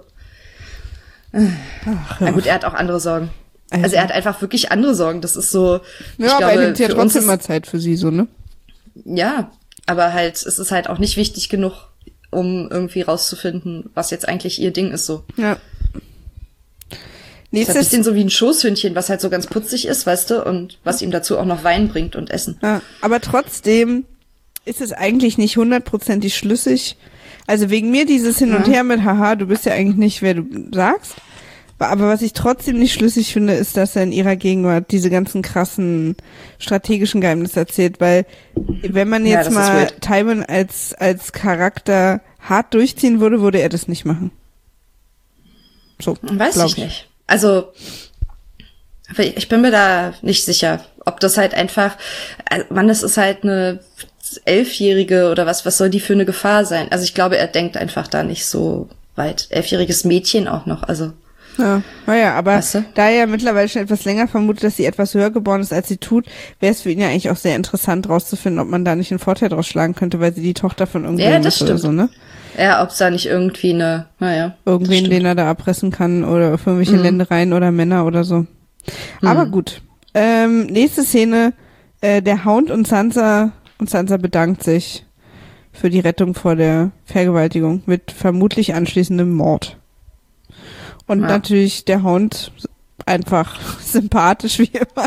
A: Ach, ja. Na gut, er hat auch andere Sorgen. Also, also er hat einfach wirklich andere Sorgen. Das ist so.
B: Ja,
A: ich
B: aber
A: glaube,
B: er nimmt ja
A: für
B: trotzdem
A: uns
B: mal Zeit für sie, so, ne?
A: Ja, aber halt, es ist halt auch nicht wichtig genug, um irgendwie rauszufinden, was jetzt eigentlich ihr Ding ist, so.
B: Ja.
A: Nächstes ist ein bisschen so wie ein Schoßhündchen, was halt so ganz putzig ist, weißt du, und was ihm dazu auch noch Wein bringt und Essen.
B: Ja, aber trotzdem ist es eigentlich nicht hundertprozentig schlüssig. Also wegen mir dieses Hin und Her mit, haha, du bist ja eigentlich nicht, wer du sagst. Aber was ich trotzdem nicht schlüssig finde, ist, dass er in ihrer Gegenwart diese ganzen krassen strategischen Geheimnisse erzählt, weil wenn man jetzt ja, mal Tywin als als Charakter hart durchziehen würde, würde er das nicht machen. So,
A: weiß ich, ich nicht. Also ich bin mir da nicht sicher, ob das halt einfach, Mann, das ist halt eine Elfjährige oder was, was soll die für eine Gefahr sein? Also ich glaube, er denkt einfach da nicht so weit. Elfjähriges Mädchen auch noch, also
B: Ja, naja, aber
A: weißt du?
B: Da er mittlerweile schon etwas länger vermutet, dass sie etwas höher geboren ist, als sie tut, wäre es für ihn ja eigentlich auch sehr interessant rauszufinden, ob man da nicht einen Vorteil draus schlagen könnte, weil sie die Tochter von irgendwem
A: ja, das
B: ist oder so, ne?
A: Ja, ob es da nicht irgendwie eine, naja.
B: Irgendwen, den er da erpressen kann oder auf irgendwelche mhm. Ländereien oder Männer oder so. Mhm. Aber gut. Ähm, nächste Szene, äh, der Hound und Sansa, und Sansa bedankt sich für die Rettung vor der Vergewaltigung mit vermutlich anschließendem Mord. Und ja. natürlich der Hound einfach sympathisch wie immer.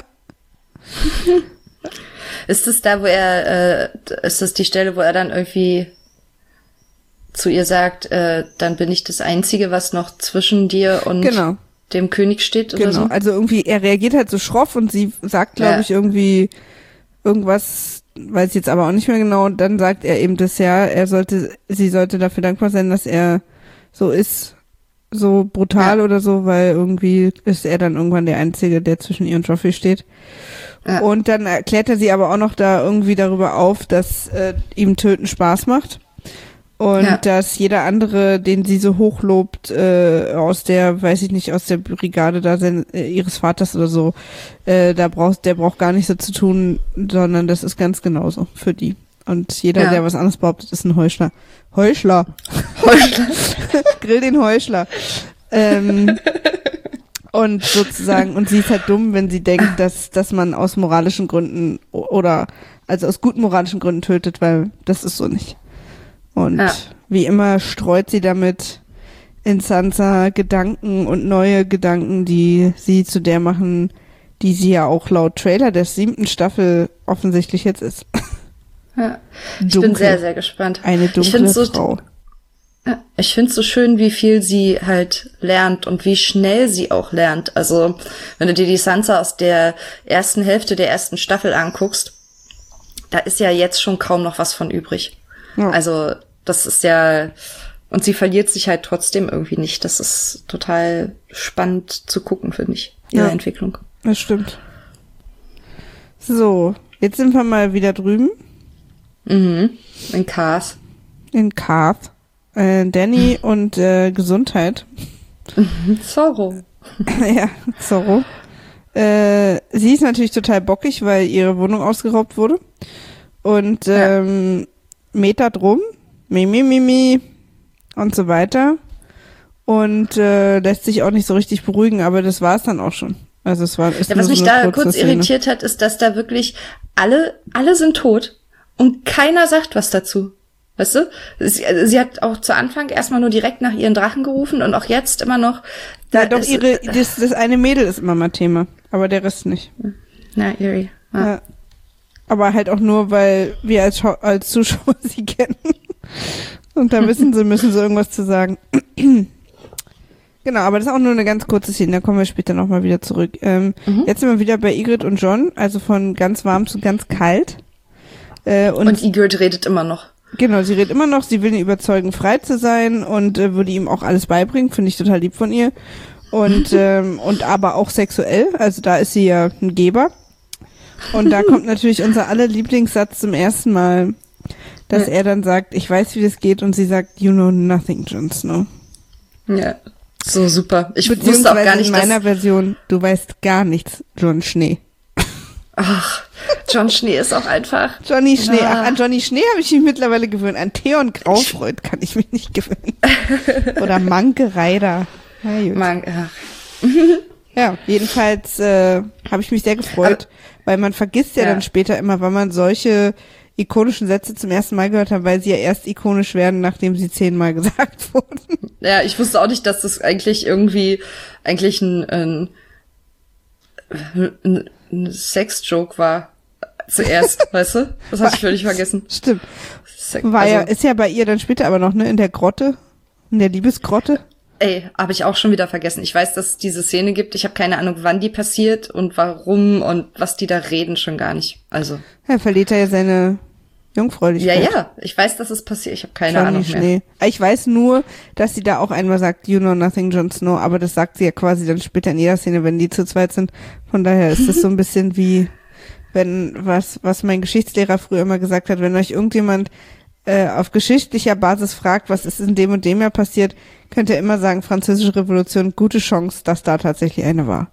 A: Ist es da, wo er, äh, ist das die Stelle, wo er dann irgendwie zu ihr sagt, äh, dann bin ich das Einzige, was noch zwischen dir und
B: genau.
A: dem König steht oder
B: genau.
A: so?
B: Also irgendwie, er reagiert halt so schroff und sie sagt, glaube ja. ich, irgendwie irgendwas, weiß ich jetzt aber auch nicht mehr genau, und dann sagt er eben das ja, er sollte, sie sollte dafür dankbar sein, dass er so ist, so brutal ja. oder so, weil irgendwie ist er dann irgendwann der Einzige, der zwischen ihr und Joffrey steht. Ja. Und dann erklärt er sie aber auch noch da irgendwie darüber auf, dass äh, ihm Töten Spaß macht. Und ja. dass jeder andere, den sie so hochlobt, äh, aus der, weiß ich nicht, aus der Brigade da sein, äh, ihres Vaters oder so, äh, da braucht, der braucht gar nichts so zu tun, sondern das ist ganz genauso für die. Und jeder, ja. der was anderes behauptet, ist ein Heuchler. Heuchler.
A: Heuchler.
B: Grill den Heuchler. Ähm, und sozusagen, und sie ist halt dumm, wenn sie denkt, dass, dass man aus moralischen Gründen oder, also aus guten moralischen Gründen tötet, weil das ist so nicht. Und ja. wie immer streut sie damit in Sansa Gedanken und neue Gedanken, die sie zu der machen, die sie ja auch laut Trailer der siebten Staffel offensichtlich jetzt ist.
A: Ja. Ich Dunkel. bin sehr, sehr gespannt.
B: Eine dunkle
A: ich so,
B: Frau.
A: Ja, ich finde es so schön, wie viel sie halt lernt und wie schnell sie auch lernt. Also, wenn du dir die Sansa aus der ersten Hälfte der ersten Staffel anguckst, da ist ja jetzt schon kaum noch was von übrig. Ja. Also, das ist ja, und sie verliert sich halt trotzdem irgendwie nicht. Das ist total spannend zu gucken, finde ich, ihre ja, Entwicklung.
B: Das stimmt. So, jetzt sind wir mal wieder drüben.
A: Mhm, in Cars.
B: In Cars. Äh, Danny hm. und äh, Gesundheit.
A: Zorro.
B: ja, Zorro. Äh, sie ist natürlich total bockig, weil ihre Wohnung ausgeraubt wurde. Und ähm, ja. Meter drum. Mimi, Mimi. und so weiter. Und äh, lässt sich auch nicht so richtig beruhigen, aber das war es dann auch schon. Also es war ist
A: ja, was
B: nur
A: mich
B: so eine
A: da
B: kurze
A: kurz
B: Szene.
A: irritiert hat, ist, dass da wirklich alle, alle sind tot und keiner sagt was dazu. Weißt du? Sie, also sie hat auch zu Anfang erstmal nur direkt nach ihren Drachen gerufen und auch jetzt immer noch. Da
B: Ja, doch,
A: ist,
B: ihre, das, das eine Mädel ist immer mal Thema, aber der Rest nicht.
A: Na, Eerie. Ja.
B: Ja. Aber halt auch nur, weil wir als, Schau- als Zuschauer sie kennen. Und da wissen sie, müssen sie irgendwas zu sagen. Genau, aber das ist auch nur eine ganz kurze Szene, da kommen wir später nochmal wieder zurück. Ähm,
A: Mhm.
B: Jetzt sind wir wieder bei Ygritte und Jon, also von ganz warm zu ganz kalt. Äh, und,
A: Und Ygritte redet immer noch.
B: genau, sie redet immer noch, sie will ihn überzeugen, frei zu sein und äh, würde ihm auch alles beibringen, finde ich total lieb von ihr. Und, ähm, und aber auch sexuell, also da ist sie ja ein Geber. Und da kommt natürlich unser aller Lieblingssatz zum ersten Mal, dass
A: Ja.
B: er dann sagt, ich weiß, wie das geht, und sie sagt, you know nothing, Jon Snow.
A: Ja. So super. Ich wusste auch
B: Beziehungsweise
A: gar nicht,
B: in meiner
A: dass...
B: Version, du weißt gar nichts, John Schnee.
A: Ach, Jon Schnee ist auch einfach...
B: Johnny Schnee.
A: Ja.
B: Ach, an Johnny Schnee habe ich mich mittlerweile gewöhnt. An Theon Graufreud kann ich mich nicht gewöhnen. Oder Manke Reider. Ja, gut.
A: Man, ach.
B: Ja, jedenfalls äh, habe ich mich sehr gefreut, weil man vergisst ja,
A: Ja.
B: dann später immer, wann man solche ikonischen Sätze zum ersten Mal gehört hat, weil sie ja erst ikonisch werden, nachdem sie zehnmal gesagt wurden.
A: Ja, ich wusste auch nicht, dass das eigentlich irgendwie eigentlich ein, ein, ein, ein Sex-Joke war. Zuerst, weißt du? Das hatte ich völlig vergessen.
B: Stimmt.
A: Sex,
B: War ja,
A: also,
B: ist ja bei ihr dann später aber noch, ne, in der Grotte, in der Liebesgrotte.
A: ey, habe ich auch schon wieder vergessen. Ich weiß, dass es diese Szene gibt. Ich habe keine Ahnung, wann die passiert und warum und was die da reden, schon gar nicht. Also,
B: Ja, verliert er ja seine
A: ja,
B: Jungfräulichkeit.
A: ja, ich weiß, dass es passiert. Ich habe keine
B: Johnny
A: Ahnung mehr.
B: Schnee. Ich weiß nur, dass sie da auch einmal sagt, you know nothing, Jon Snow, aber das sagt sie ja quasi dann später in jeder Szene, wenn die zu zweit sind. Von daher ist das so ein bisschen wie, wenn, was, was mein Geschichtslehrer früher immer gesagt hat, wenn euch irgendjemand äh, auf geschichtlicher Basis fragt, was ist in dem und dem Jahr passiert, könnt ihr immer sagen, Französische Revolution, gute Chance, dass da tatsächlich eine war.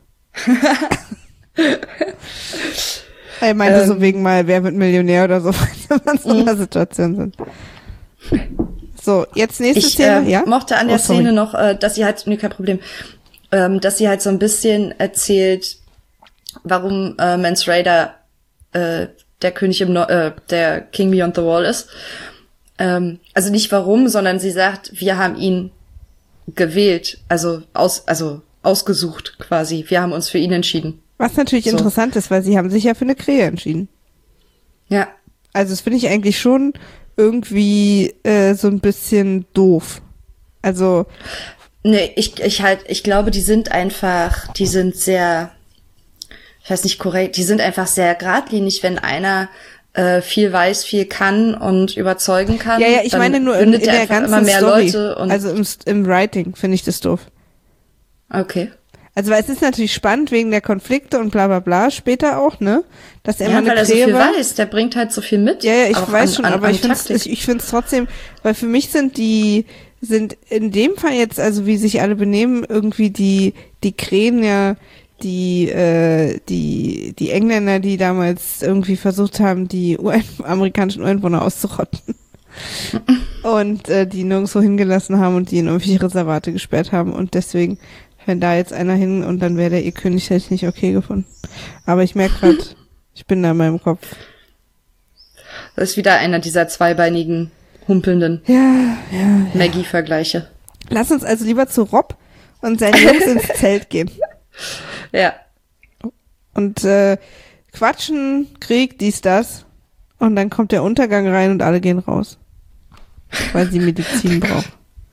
B: Er meinte
A: Ähm.
B: so wegen mal, wer wird Millionär oder so, wenn wir in so einer Situation sind. So, jetzt nächste
A: Ich
B: Szene,
A: äh,
B: ja?
A: mochte an
B: Oh,
A: der
B: sorry.
A: Szene noch, äh, dass sie halt, nee, kein Problem, ähm, dass sie halt so ein bisschen erzählt, warum äh, Mance Rayder äh, der König im no äh, der King Beyond the Wall ist. Ähm, also nicht warum, sondern sie sagt, wir haben ihn gewählt, also aus, also ausgesucht quasi. Wir haben uns für ihn entschieden.
B: Was natürlich
A: So.
B: interessant ist, weil sie haben sich ja für eine Krähe entschieden.
A: Ja.
B: Also das finde ich eigentlich schon irgendwie äh, so ein bisschen doof. Also,
A: Nee, ich, ich halt, ich glaube, die sind einfach, die sind sehr, ich weiß nicht korrekt, die sind einfach sehr geradlinig, wenn einer äh, viel weiß, viel kann und überzeugen kann.
B: ja, ja, ich
A: dann
B: meine nur in, in
A: findet er
B: der
A: einfach
B: ganzen
A: immer mehr
B: Story.
A: Leute und
B: Also im, im Writing finde ich das doof.
A: okay.
B: Also weil es ist natürlich spannend wegen der Konflikte und bla bla bla später auch, ne? Dass er
A: Ja,
B: immer
A: weil
B: eine
A: er so
B: Krähe
A: viel
B: war.
A: weiß, der bringt halt so viel mit.
B: Ja, ja, ich
A: auch
B: weiß
A: an,
B: schon,
A: an,
B: aber
A: an
B: ich finde
A: Taktik.
B: ich, ich finde es trotzdem, weil für mich sind die, sind in dem Fall jetzt, also wie sich alle benehmen, irgendwie die, die Krähen ja, die, äh, die, die Engländer, die damals irgendwie versucht haben, die Ur amerikanischen Ureinwohner auszurotten. Und äh, die nirgendwo hingelassen haben und die in irgendwelche Reservate gesperrt haben und deswegen, wenn da jetzt einer hin und dann wäre der ihr König, hätte ich nicht okay gefunden. Aber ich merke gerade, ich bin da in meinem Kopf.
A: Das ist wieder einer dieser zweibeinigen, humpelnden
B: Ja, ja, ja.
A: Maggie-Vergleiche.
B: Lass uns also lieber zu Rob und seinen Jungs ins Zelt gehen.
A: Ja.
B: Und äh, quatschen, Krieg, dies, das. Und dann kommt der Untergang rein und alle gehen raus. Weil sie Medizin braucht.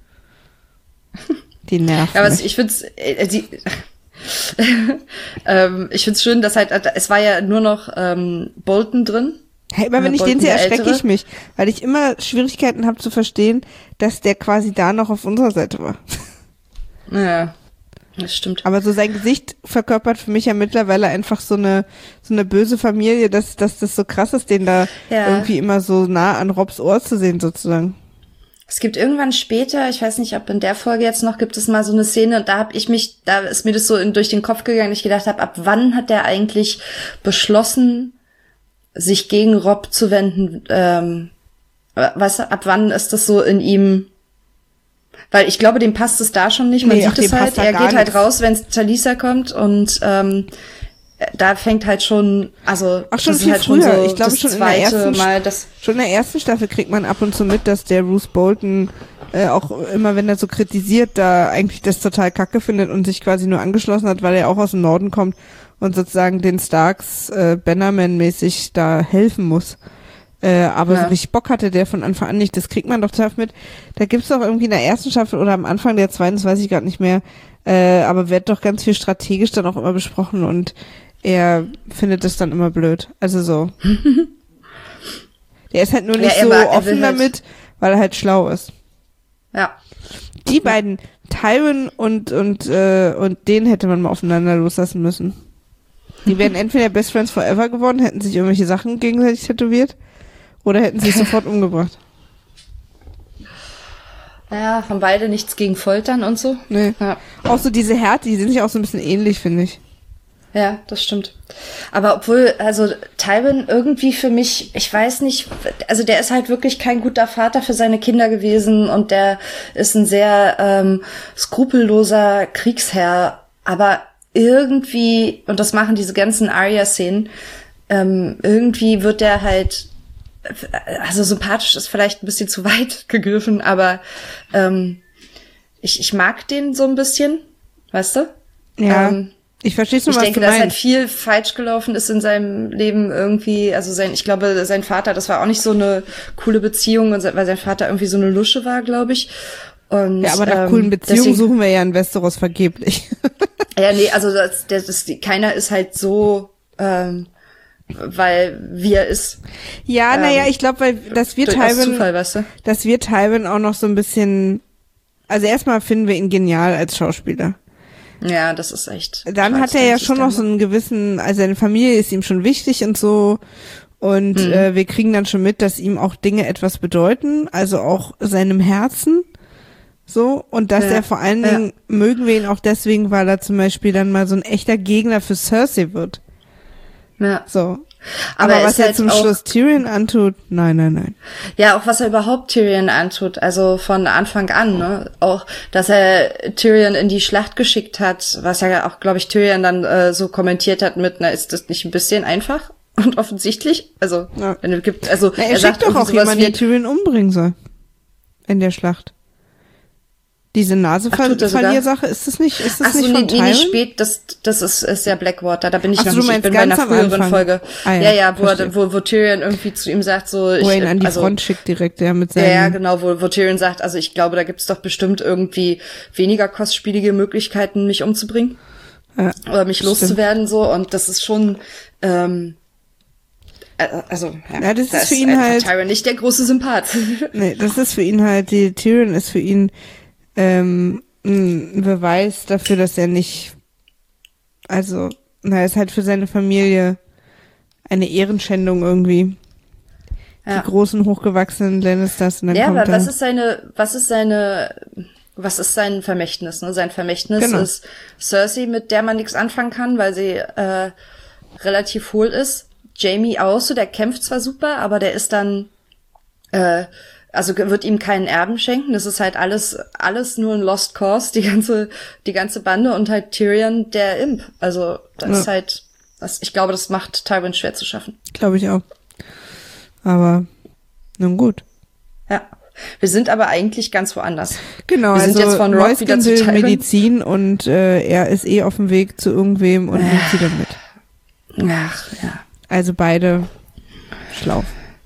B: Die nerven.
A: Ja, aber
B: mich.
A: ich find's, äh, die, ähm, ich find's schön, dass halt, es war ja nur noch ähm, Bolton drin.
B: Hey, immer wenn
A: äh,
B: ich den
A: Bolton
B: sehe,
A: der
B: erschrecke
A: Ältere.
B: ich mich, weil ich immer Schwierigkeiten habe zu verstehen, dass der quasi da noch auf unserer Seite war.
A: Ja, das stimmt.
B: Aber so sein Gesicht verkörpert für mich ja mittlerweile einfach so eine so eine böse Familie, dass, dass das so krass ist, den da
A: Ja.
B: irgendwie immer so nah an Robs Ohr zu sehen sozusagen.
A: Es gibt irgendwann später, ich weiß nicht, ob in der Folge jetzt noch, gibt es mal so eine Szene und da habe ich mich, da ist mir das so in, durch den Kopf gegangen, dass ich gedacht habe, ab wann hat der eigentlich beschlossen, sich gegen Rob zu wenden? Ähm, weißt du, ab wann ist das so in ihm Weil ich glaube, dem passt es da schon nicht. Man
B: Nee,
A: sieht
B: ach,
A: es
B: dem
A: halt.
B: passt da
A: Er
B: gar
A: geht halt
B: nichts.
A: raus, wenn Talisa kommt und ähm, da fängt halt schon, also
B: Ach, schon
A: das
B: viel
A: ist halt schon
B: früher.
A: so
B: Ich glaube,
A: das
B: schon in der
A: zweite
B: ersten
A: Mal, das
B: Schon in der ersten Staffel kriegt man ab und zu mit, dass der Bruce Bolton äh, auch immer, wenn er so kritisiert, da eigentlich das total kacke findet und sich quasi nur angeschlossen hat, weil er auch aus dem Norden kommt und sozusagen den Starks äh, Bannerman-mäßig da helfen muss. Äh, aber
A: Ja.
B: so richtig Bock hatte der von Anfang an nicht. Das kriegt man doch tough mit. Da gibt's doch irgendwie in der ersten Staffel oder am Anfang der zweiten, das weiß ich gerade nicht mehr, äh, aber wird doch ganz viel strategisch dann auch immer besprochen und er findet das dann immer blöd. Also so. Der ist halt nur
A: Ja,
B: nicht
A: er
B: so
A: war- er will
B: offen
A: halt-
B: damit, weil er halt schlau ist.
A: ja.
B: Die beiden, Tywin und und äh, und den hätte man mal aufeinander loslassen müssen. Die wären entweder Best Friends Forever geworden, hätten sich irgendwelche Sachen gegenseitig tätowiert, oder hätten sich sofort umgebracht.
A: Ja, haben beide nichts gegen Foltern und so.
B: Nee.
A: Ja.
B: Auch so diese Härte, die sind sich auch so ein bisschen ähnlich, finde ich.
A: Ja, das stimmt. Aber obwohl, also Tywin irgendwie für mich, ich weiß nicht, also der ist halt wirklich kein guter Vater für seine Kinder gewesen und der ist ein sehr ähm, skrupelloser Kriegsherr, aber irgendwie, und das machen diese ganzen Arya-Szenen, ähm, irgendwie wird der halt, also sympathisch ist vielleicht ein bisschen zu weit gegriffen, aber ähm, ich, ich mag den so ein bisschen, weißt du?
B: Ja.
A: Ähm,
B: Ich verstehe schon,
A: Ich
B: was
A: denke,
B: du
A: dass halt
B: meinst.
A: viel falsch gelaufen ist in seinem Leben irgendwie. Also sein, ich glaube, sein Vater, das war auch nicht so eine coole Beziehung, und se- weil sein Vater irgendwie so eine Lusche war, glaube ich. Und,
B: Ja, aber nach
A: ähm,
B: coolen Beziehungen
A: deswegen-
B: suchen wir ja in Westeros vergeblich.
A: Ja, nee, also das, das, das, keiner ist halt so, ähm, weil wie er ist.
B: Ja,
A: Ähm,
B: naja, ich glaube, weil das wird
A: Durch- aus
B: Tywin,
A: Zufall, weißt du?
B: das wird Tywin auch noch so ein bisschen, also erstmal finden wir ihn genial als Schauspieler.
A: Ja, das ist echt.
B: Dann
A: ich
B: hat
A: weiß
B: er
A: nicht,
B: ja
A: was
B: schon
A: der
B: noch so einen gewissen, also seine Familie ist ihm schon wichtig und so. Und
A: Mhm.
B: äh, wir kriegen dann schon mit, dass ihm auch Dinge etwas bedeuten, also auch seinem Herzen. So, und dass
A: Ja,
B: er vor allen
A: ja.
B: Dingen, mögen wir ihn auch deswegen, weil er zum Beispiel dann mal so ein echter Gegner für Cersei wird.
A: Ja.
B: So.
A: Aber
B: Aber,
A: er
B: was
A: ist
B: er
A: halt
B: zum
A: auch-
B: Schluss Tyrion antut, nein, nein, nein.
A: Ja, auch was er überhaupt Tyrion antut, also von Anfang an, ne? Auch, dass er Tyrion in die Schlacht geschickt hat, was ja auch, glaube ich, Tyrion dann äh, so kommentiert hat mit, na, ist das nicht ein bisschen einfach und offensichtlich? Also,
B: Ja.
A: wenn es gibt, also
B: Na, er,
A: er sagt
B: schickt doch
A: irgendwie
B: auch
A: sowas
B: jemanden,
A: wie,
B: der Tyrion umbringen soll. In der Schlacht. Diese
A: Ach, tut er sogar?
B: Naseverliersache, ist das nicht, ist das
A: ach so,
B: nicht
A: nee,
B: von
A: nee, nee,
B: Tyrion?
A: spät, das, das ist, ist ja Blackwater, da bin ich
B: Ach so,
A: noch
B: du
A: nicht, ich
B: meinst
A: bin bei einer
B: ganz am
A: früheren
B: Anfang.
A: Folge.
B: Ah ja,
A: ja, ja, wo, er,
B: verstehe.
A: wo, wo Tyrion irgendwie zu ihm sagt, so, ich,
B: Wo er ihn an die
A: also,
B: Front schickt direkt, ja, mit
A: Ja,
B: seinem...
A: ja, genau, wo, wo Tyrion sagt, also ich glaube, da gibt's doch bestimmt irgendwie weniger kostspielige Möglichkeiten, mich umzubringen
B: Ja,
A: oder mich
B: stimmt.
A: loszuwerden, so, und das ist schon, ähm, äh, also, ja,
B: Ja, das
A: da
B: ist für ihn
A: einfach
B: halt-
A: Tyrion nicht der große Sympath.
B: Nee, das ist für ihn halt, die Tyrion ist für ihn ähm, ein Beweis dafür, dass er nicht, also, na, er ist halt für seine Familie eine Ehrenschändung irgendwie.
A: Ja.
B: Die großen, hochgewachsenen Lannisters und dann
A: Ja,
B: kommt
A: aber
B: er,
A: was ist seine, was ist seine, was ist sein Vermächtnis, ne? Sein Vermächtnis
B: Genau.
A: ist Cersei, mit der man nichts anfangen kann, weil sie äh, relativ hohl ist. Jaime auch so, der kämpft zwar super, aber der ist dann, äh, also wird ihm keinen Erben schenken. Das ist halt alles, alles nur ein Lost Cause, die ganze, die ganze Bande, und halt Tyrion, der Imp. Also das
B: Ja.
A: ist halt, das, ich glaube, das macht Tywin schwer zu schaffen.
B: glaube ich auch. Aber, nun gut.
A: Ja. Wir sind aber eigentlich ganz woanders.
B: Genau,
A: Wir sind
B: also
A: jetzt von Rock wieder
B: Mäuschen
A: zu
B: will
A: Tywin.
B: Medizin und äh, er ist eh auf dem Weg zu irgendwem und nimmt sie dann mit.
A: Ach, ja.
B: Also beide schlau.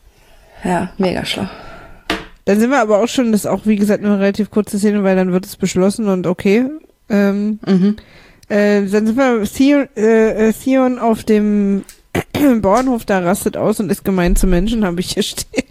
A: Ja, mega schlau.
B: Dann sind wir aber auch schon, das ist auch wie gesagt eine relativ kurze Szene, weil dann wird es beschlossen und okay. Ähm,
A: Mhm.
B: äh, dann sind wir Theon, äh, äh, Theon auf dem Bauernhof, da rastet aus und ist gemein zu Menschen, habe ich hier stehen.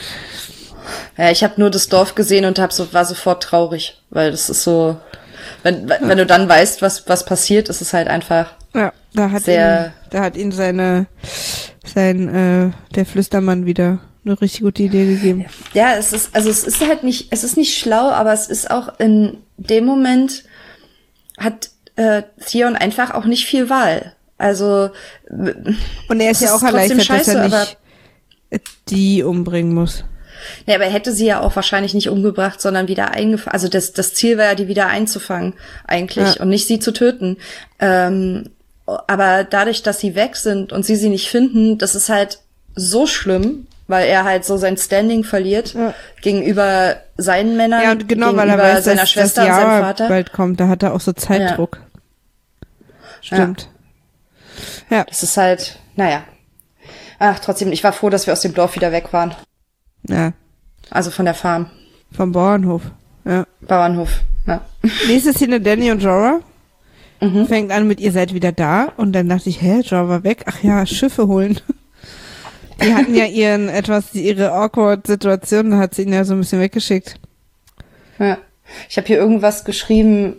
A: Ja, ich habe nur das Dorf gesehen und hab so, war sofort traurig, weil das ist so, wenn, wenn du dann weißt, was, was passiert, ist es halt einfach,
B: Ja, da hat
A: Sehr-
B: ihn, da hat ihn seine, sein, äh, der Flüstermann wieder eine richtig gute Idee gegeben.
A: ja, es ist, also es ist halt nicht, es ist nicht schlau, aber es ist auch in dem Moment hat äh, Theon einfach auch nicht viel Wahl. Also,
B: Und er ist
A: Das
B: ja auch
A: ist trotzdem
B: erleichtert, dass er
A: scheiße,
B: nicht die umbringen muss.
A: Ja, aber er hätte sie ja auch wahrscheinlich nicht umgebracht, sondern wieder eingefangen. Also das, das Ziel war ja, die wieder einzufangen, eigentlich, ja. Und nicht sie zu töten. Ähm, aber dadurch, dass sie weg sind und sie sie nicht finden, das ist halt so schlimm, weil er halt so sein Standing verliert ja. gegenüber seinen Männern,
B: ja, und genau,
A: gegenüber
B: weil er weiß,
A: seiner
B: dass,
A: Schwester
B: dass
A: und seinem Vater.
B: Bald kommt, da hat er auch so Zeitdruck. Ja. Stimmt.
A: Ja. ja. Das ist halt, naja. Ach, trotzdem, ich war froh, dass wir aus dem Dorf wieder weg waren.
B: Ja.
A: Also von der Farm.
B: Vom Bauernhof, ja.
A: Bauernhof, ja.
B: Nächste Szene, Danny und Jorah. Mhm. Fängt an mit, ihr seid wieder da. Und dann dachte ich, hä, Jorah war weg? Ach ja, Schiffe holen. Die hatten ja ihren etwas, ihre awkward Situation, da hat sie ihn ja so ein bisschen weggeschickt.
A: Ja. Ich habe hier irgendwas geschrieben.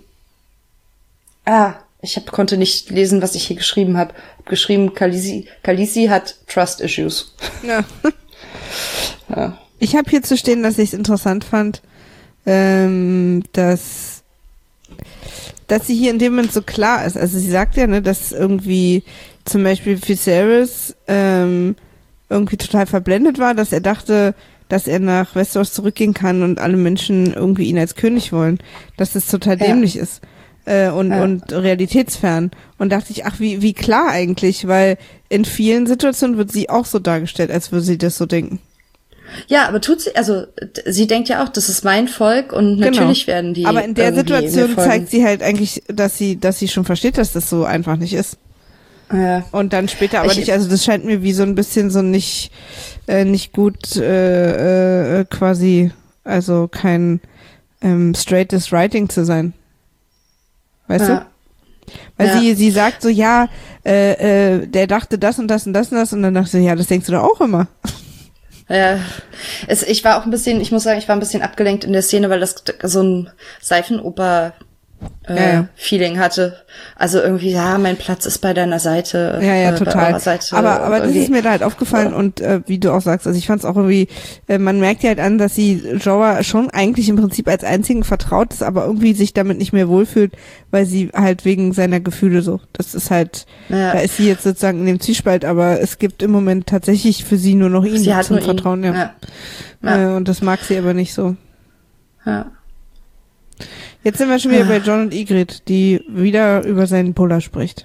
A: Ah, ich hab, konnte nicht lesen, was ich hier geschrieben habe. Hab geschrieben, Khaleesi, Khaleesi hat Trust Issues.
B: Ja.
A: Ja.
B: Ich habe hier zu stehen, dass ich es interessant fand, ähm, dass dass sie hier in dem Moment so klar ist. Also sie sagt ja, ne, dass irgendwie zum Beispiel Viserys ähm, irgendwie total verblendet war, dass er dachte, dass er nach Westeros zurückgehen kann und alle Menschen irgendwie ihn als König wollen. Dass das total ja. dämlich ist äh, und ja. und realitätsfern. Und dachte ich, ach, wie wie klar eigentlich, weil in vielen Situationen wird sie auch so dargestellt, als würde sie das so denken.
A: Ja, aber tut sie, also sie denkt ja auch, das ist mein Volk und natürlich genau. werden die.
B: Aber in der Situation zeigt sie halt eigentlich, dass sie, dass sie schon versteht, dass das so einfach nicht ist.
A: Ja.
B: Und dann später aber ich, nicht, also das scheint mir wie so ein bisschen so nicht, äh, nicht gut, äh, äh, quasi, also kein ähm, straightes Writing zu sein. Weißt ja. du? Weil ja. sie, sie sagt so, ja, äh, äh, der dachte das und das und das und das und dann dachte sie, ja, das denkst du doch auch immer.
A: Ja, es, ich war auch ein bisschen, ich muss sagen, ich war ein bisschen abgelenkt in der Szene, weil das so ein Seifenoper äh, ja, ja. Feeling hatte. Also irgendwie, ja, mein Platz ist bei deiner Seite.
B: Ja, ja,
A: äh,
B: total.
A: Seite,
B: aber aber das ist mir da halt aufgefallen ja. und äh, wie du auch sagst, also ich fand es auch irgendwie, äh, man merkt ja halt an, dass sie Jorah schon eigentlich im Prinzip als einzigen vertraut ist, aber irgendwie sich damit nicht mehr wohlfühlt, weil sie halt wegen seiner Gefühle so, das ist halt, ja. da ist sie jetzt sozusagen in dem Zwiespalt, aber es gibt im Moment tatsächlich für sie nur noch ihn
A: sie hat
B: zum
A: nur
B: Vertrauen,
A: ihn.
B: ja.
A: ja.
B: ja. Äh, und das mag sie aber nicht so.
A: Ja.
B: Jetzt sind wir schon wieder bei Jon und Ygritte, die wieder über seinen Puller spricht.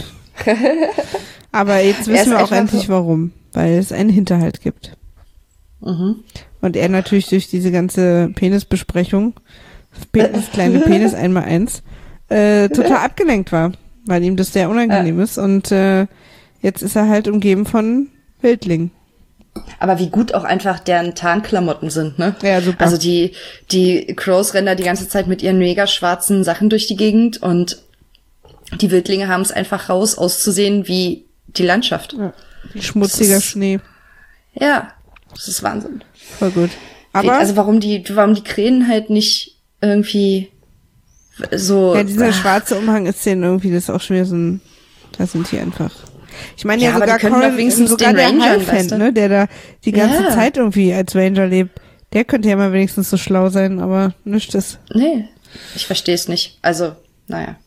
B: Aber jetzt wissen wir auch endlich warum, weil es einen Hinterhalt gibt.
A: Mhm.
B: Und er natürlich durch diese ganze Penisbesprechung, das kleine Penis einmal eins, äh, total abgelenkt war, weil ihm das sehr unangenehm ist. Und äh, jetzt ist er halt umgeben von Wildlingen.
A: Aber wie gut auch einfach deren Tarnklamotten sind, ne?
B: Ja, super.
A: Also die, die Crows rennen da die ganze Zeit mit ihren mega schwarzen Sachen durch die Gegend und die Wildlinge haben es einfach raus, auszusehen wie die Landschaft.
B: Ja, wie schmutziger ist, Schnee.
A: Ja, das ist Wahnsinn.
B: Voll gut. Aber
A: also warum die, warum die Krähen halt nicht irgendwie so.
B: Ja, dieser ach. schwarze Umhang ist denen irgendwie, das ist auch schon wieder so ein, da sind die einfach. Ich meine ja, ja sogar Corin, wenigstens sogar den der Rangern, weißt du? Ne, der da die ganze ja. Zeit irgendwie als Ranger lebt, der könnte ja mal wenigstens so schlau sein, aber nichts ist.
A: Nee, ich verstehe es nicht. Also, naja.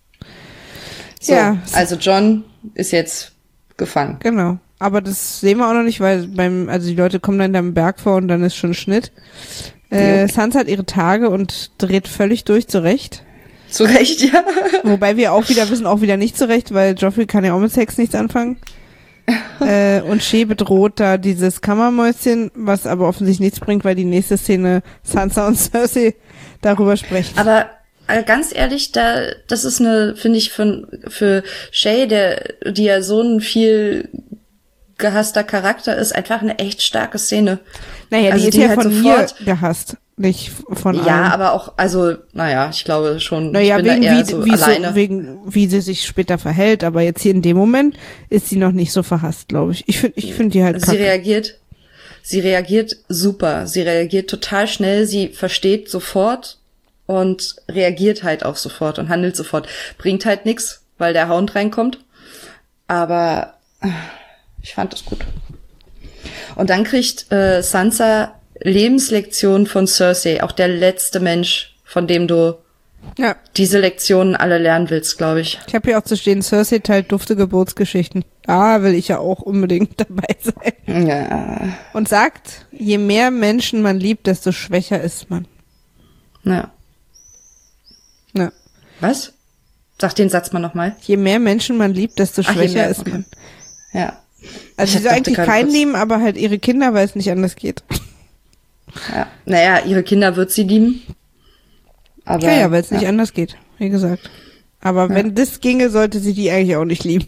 A: So,
B: ja.
A: Also Jon ist jetzt gefangen.
B: Genau. Aber das sehen wir auch noch nicht, weil beim, also die Leute kommen dann da im Berg vor und dann ist schon Schnitt. Äh, Sansa hat ihre Tage und dreht völlig durch zurecht.
A: Zu Recht, ja.
B: Wobei wir auch wieder wissen, auch wieder nicht zurecht, weil Joffrey kann ja auch mit Sex nichts anfangen. äh, und Shae bedroht da dieses Kammermäuschen, was aber offensichtlich nichts bringt, weil die nächste Szene Sansa und Cersei darüber sprechen.
A: Aber äh, ganz ehrlich, da das ist eine, finde ich, für, für Shae, der, die ja so ein viel gehasster Charakter ist, einfach eine echt starke Szene.
B: Naja, also die ist die ja halt von mir gehasst. Nicht von
A: Ja,
B: allen.
A: aber auch, also, naja, ich glaube schon,
B: naja,
A: ich bin
B: wegen
A: da eher
B: wie,
A: so
B: wie
A: alleine.
B: So, wegen, wie sie sich später verhält, aber jetzt hier in dem Moment ist sie noch nicht so verhasst, glaube ich. Ich finde, ich finde die halt
A: Sie
B: kacke.
A: reagiert, sie reagiert super. Sie reagiert total schnell. Sie versteht sofort und reagiert halt auch sofort und handelt sofort. Bringt halt nix, weil der Hound reinkommt. Aber ich fand das gut. Und dann kriegt äh, Sansa Lebenslektion von Cersei, auch der letzte Mensch, von dem du
B: Ja.
A: diese Lektionen alle lernen willst, glaube ich.
B: Ich habe hier auch zu stehen, Cersei teilt dufte Geburtsgeschichten. Da will ich ja auch unbedingt dabei sein.
A: Ja.
B: Und sagt, je mehr Menschen man liebt, desto schwächer ist man.
A: Ja.
B: Ja.
A: Was? Sag den Satz mal nochmal.
B: Je mehr Menschen man liebt, desto
A: Ach, je
B: schwächer
A: mehr,
B: ist
A: okay.
B: man.
A: Ja.
B: Also
A: Ich
B: sie soll
A: dachte
B: eigentlich
A: gerade
B: keinen
A: kurz-
B: lieben, aber halt ihre Kinder, weil es nicht anders geht.
A: Ja. Naja, ihre Kinder wird sie lieben. Aber,
B: Ja, ja, weil es nicht
A: ja.
B: anders geht, wie gesagt. Aber
A: Ja.
B: wenn das ginge, sollte sie die eigentlich auch nicht lieben.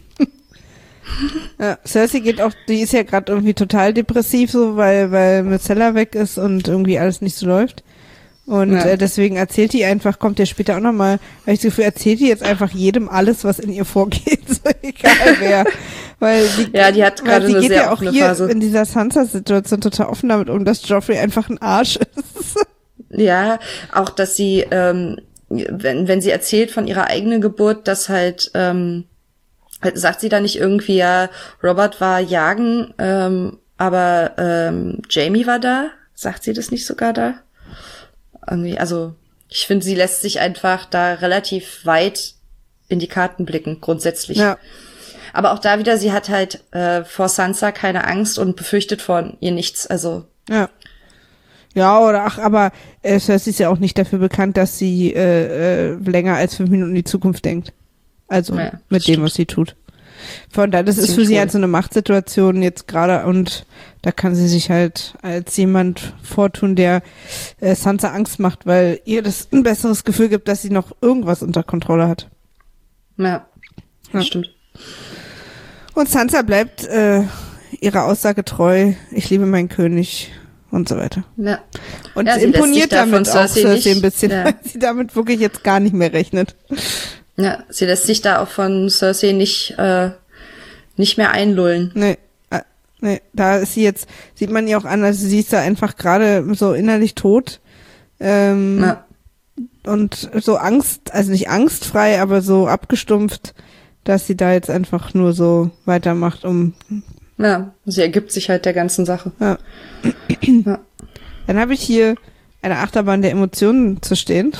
B: Ja, Cersei geht auch, die ist ja gerade irgendwie total depressiv so, weil weil Myrcella weg ist und irgendwie alles nicht so läuft. Und
A: Ja.
B: äh, deswegen erzählt die einfach, kommt ja später auch nochmal, weil ich das Gefühl, erzählt die jetzt einfach jedem alles, was in ihr vorgeht, so egal wer. Weil die,
A: Ja, die hat
B: weil
A: gerade
B: sie
A: eine
B: geht
A: sehr
B: ja auch
A: offene
B: hier
A: Phase.
B: in dieser Sansa-Situation total offen damit um, dass Joffrey einfach ein Arsch ist.
A: Ja, auch, dass sie, ähm, wenn, wenn sie erzählt von ihrer eigenen Geburt, dass halt, ähm, halt sagt sie da nicht irgendwie, ja, Robert war jagen, ähm, aber ähm, Jaime war da? Sagt sie das nicht sogar da? Irgendwie, also ich finde, sie lässt sich einfach da relativ weit in die Karten blicken, grundsätzlich.
B: Ja.
A: Aber auch da wieder, sie hat halt äh, vor Sansa keine Angst und befürchtet von ihr nichts, also
B: Ja. Ja, oder ach, aber äh, Cersei ist ja auch nicht dafür bekannt, dass sie äh, äh, länger als fünf Minuten in die Zukunft denkt. Also
A: Ja,
B: mit dem, was sie tut. Von daher, das ist für
A: Ziemlich
B: sie
A: wohl.
B: halt so eine Machtsituation jetzt gerade und da kann sie sich halt als jemand vortun, der äh, Sansa Angst macht, weil ihr das ein besseres Gefühl gibt, dass sie noch irgendwas unter Kontrolle hat.
A: ja, das
B: Ja.
A: stimmt.
B: Und Sansa bleibt äh, ihrer Aussage treu, ich liebe meinen König und so weiter.
A: Ja.
B: Und
A: Ja,
B: es
A: sie lässt sich
B: imponiert
A: davon
B: damit auch
A: Cersei
B: Cersei ein
A: nicht-
B: bisschen,
A: ja.
B: weil sie damit wirklich jetzt gar nicht mehr rechnet.
A: Ja, sie lässt sich da auch von Cersei nicht, äh, nicht mehr einlullen.
B: Nee, äh, nee, da ist sie jetzt, sieht man ihr auch an, also sie ist da einfach gerade so innerlich tot. Ähm,
A: Ja.
B: und so Angst, also nicht angstfrei, aber so abgestumpft, dass sie da jetzt einfach nur so weitermacht, um
A: Ja, sie ergibt sich halt der ganzen Sache.
B: ja.
A: Ja.
B: Dann habe ich hier eine Achterbahn der Emotionen zu stehen.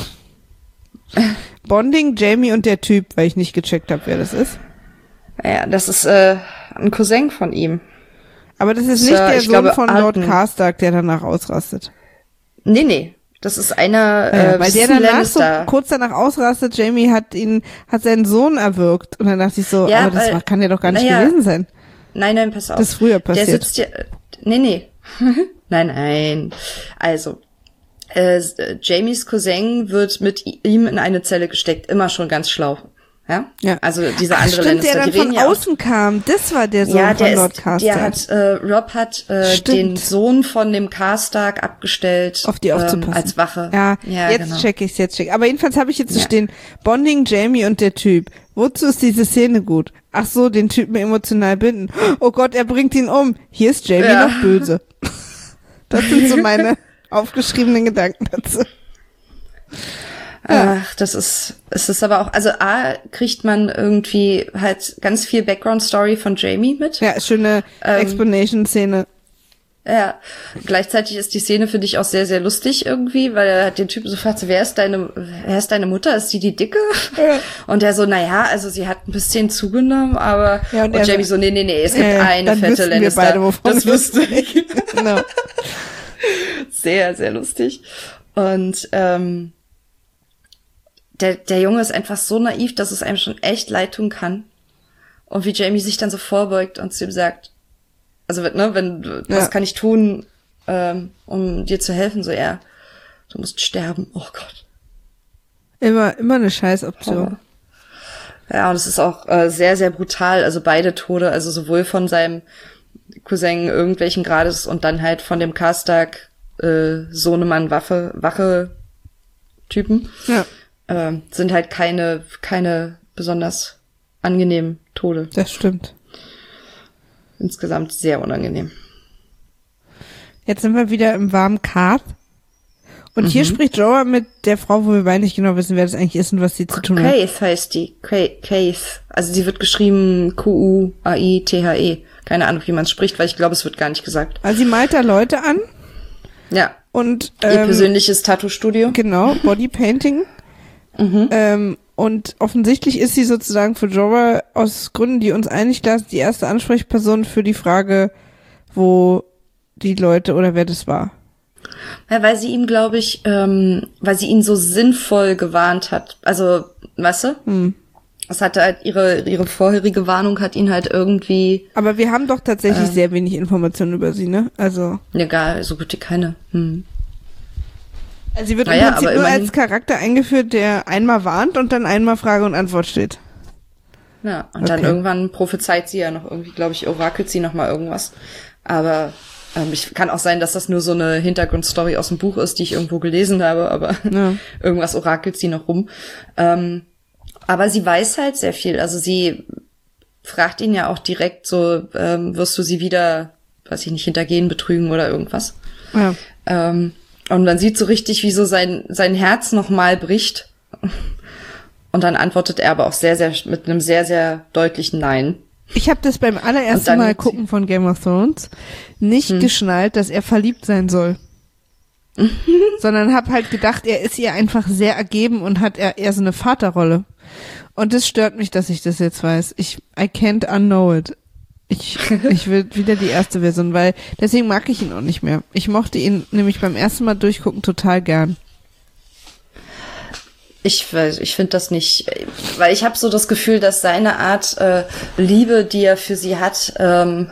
B: Bonding, Jamie und der Typ, weil ich nicht gecheckt habe, wer das ist.
A: Ja, das ist äh, ein Cousin von ihm.
B: Aber das ist
A: So,
B: nicht der
A: ich
B: Sohn
A: glaube,
B: von Lord
A: Alten.
B: Karstark, der danach ausrastet.
A: Nee, nee. Das ist einer,
B: Ja,
A: äh,
B: weil der
A: Cecil
B: danach so
A: Lannister.
B: kurz danach ausrastet, Jamie hat ihn, hat seinen Sohn erwürgt. Und dann dachte ich so,
A: Ja,
B: aber das
A: weil-
B: war, kann ja doch gar nicht
A: naja,
B: gewesen sein.
A: Nein, nein, pass auf.
B: Das ist früher passiert.
A: Der sitzt ja, äh, nee, nee. nein, nein. Also, äh, äh, Jamies Cousin wird mit ihm in eine Zelle gesteckt. Immer schon ganz schlau. Ja?
B: Ja.
A: Also, dieser
B: Ach,
A: andere
B: stimmt, der
A: Lannister,
B: dann
A: die reden
B: von
A: ja auch.
B: außen kam. Das war der Sohn
A: Ja,
B: von
A: der
B: Lord
A: ist,
B: Karstark.
A: der hat, äh, Rob hat äh,
B: Stimmt.
A: den Sohn von dem Karstark abgestellt,
B: auf die
A: ähm,
B: aufzupassen.
A: als Wache.
B: Ja,
A: ja
B: jetzt
A: genau.
B: check ich's, jetzt check. Aber jedenfalls habe ich jetzt zu
A: Ja.
B: stehen, Bonding, Jamie und der Typ. Wozu ist diese Szene gut? Ach so, den Typen emotional binden. Oh Gott, er bringt ihn um. Hier ist Jamie
A: Ja.
B: noch böse. Das sind so meine aufgeschriebenen Gedanken dazu. Ja.
A: Ach, das ist, es ist aber auch, also A, kriegt man irgendwie halt ganz viel Background-Story von Jamie mit.
B: Ja, schöne
A: Ähm,
B: Explanation-Szene.
A: Ja, gleichzeitig ist die Szene für dich auch sehr, sehr lustig irgendwie, weil er hat den Typen so fragt, so, wer ist deine, wer ist deine Mutter? Ist die die Dicke?
B: Ja.
A: Und der so, naja, also sie hat ein bisschen zugenommen, aber,
B: Ja, und
A: und,
B: er
A: Jamie
B: so,
A: so, nee, nee, nee, es gibt
B: äh,
A: eine
B: dann
A: fette
B: wüssten wir
A: Lannister.
B: beide, wovon
A: das
B: wir
A: wusste ich.
B: Genau.
A: Sehr, sehr lustig. Und, ähm, der, der Junge ist einfach so naiv, dass es einem schon echt leid tun kann. Und wie Jamie sich dann so vorbeugt und zu ihm sagt, also, ne, wenn,
B: Ja.
A: was kann ich tun, ähm, um dir zu helfen? So, ja, du musst sterben. Oh Gott.
B: Immer, immer eine Scheißoption.
A: Ja, und es ist auch äh, sehr, sehr brutal. Also beide Tode, also sowohl von seinem Cousin irgendwelchen Grades und dann halt von dem Karstark äh, Sohnemann Waffe, Wache-Typen,
B: Ja,
A: äh, sind halt keine, keine besonders angenehmen Tode.
B: das stimmt.
A: Insgesamt sehr unangenehm.
B: Jetzt sind wir wieder im warmen Karth. Und hier spricht Jorah mit der Frau, wo wir beide nicht genau wissen, wer das eigentlich ist und was sie zu tun hat.
A: Kaith heißt die. Kaith. Also sie wird geschrieben Q U A I T H E. Keine Ahnung, wie man es spricht, weil ich glaube, es wird gar nicht gesagt.
B: Also sie malt da Leute an
A: Ja,
B: und
A: ihr
B: ähm,
A: persönliches Tattoo-Studio.
B: genau, Bodypainting.
A: Mhm.
B: Ähm, und offensichtlich ist sie sozusagen für Jorah aus Gründen, die uns einig lassen, die erste Ansprechperson für die Frage, wo die Leute oder wer das war.
A: Ja, weil sie ihm, glaube ich, ähm, weil sie ihn so sinnvoll gewarnt hat. Also, weißt du?
B: Hm.
A: Das hatte halt ihre ihre vorherige Warnung hat ihn halt irgendwie.
B: Aber wir haben doch tatsächlich
A: äh,
B: sehr wenig Informationen über sie, ne? Also.
A: Egal, so gut wie keine. Hm.
B: Also sie wird im
A: Naja,
B: Prinzip
A: aber
B: nur
A: immerhin-
B: als Charakter eingeführt, der einmal warnt und dann einmal Frage und Antwort steht.
A: Ja, und dann
B: Okay.
A: irgendwann prophezeit sie ja noch irgendwie, glaube ich, orakelt sie noch mal irgendwas. Aber ähm, ich kann auch sein, dass das nur so eine Hintergrundstory aus dem Buch ist, die ich irgendwo gelesen habe, aber
B: Ja.
A: irgendwas orakelt sie noch rum. Ähm, aber sie weiß halt sehr viel. Also sie fragt ihn ja auch direkt so, ähm, wirst du sie wieder, weiß ich nicht, hintergehen, betrügen oder irgendwas.
B: Ja.
A: Ähm, und man sieht so richtig, wie so sein, sein Herz nochmal bricht. Und dann antwortet er aber auch sehr, sehr, mit einem sehr, sehr deutlichen Nein.
B: Ich habe das beim
A: Und
B: allerersten
A: dann-
B: Mal gucken von Game of Thrones nicht
A: Hm.
B: geschnallt, dass er verliebt sein soll. Sondern habe halt gedacht, er ist ihr einfach sehr ergeben und hat eher, eher so eine Vaterrolle. Und es stört mich, dass ich das jetzt weiß. Ich, I can't unknow it. Ich, ich will wieder die erste Version, weil deswegen mag ich ihn auch nicht mehr. Ich mochte ihn nämlich beim ersten Mal durchgucken total gern.
A: Ich weiß, ich finde das nicht, weil ich habe so das Gefühl, dass seine Art äh, Liebe, die er für sie hat, ähm,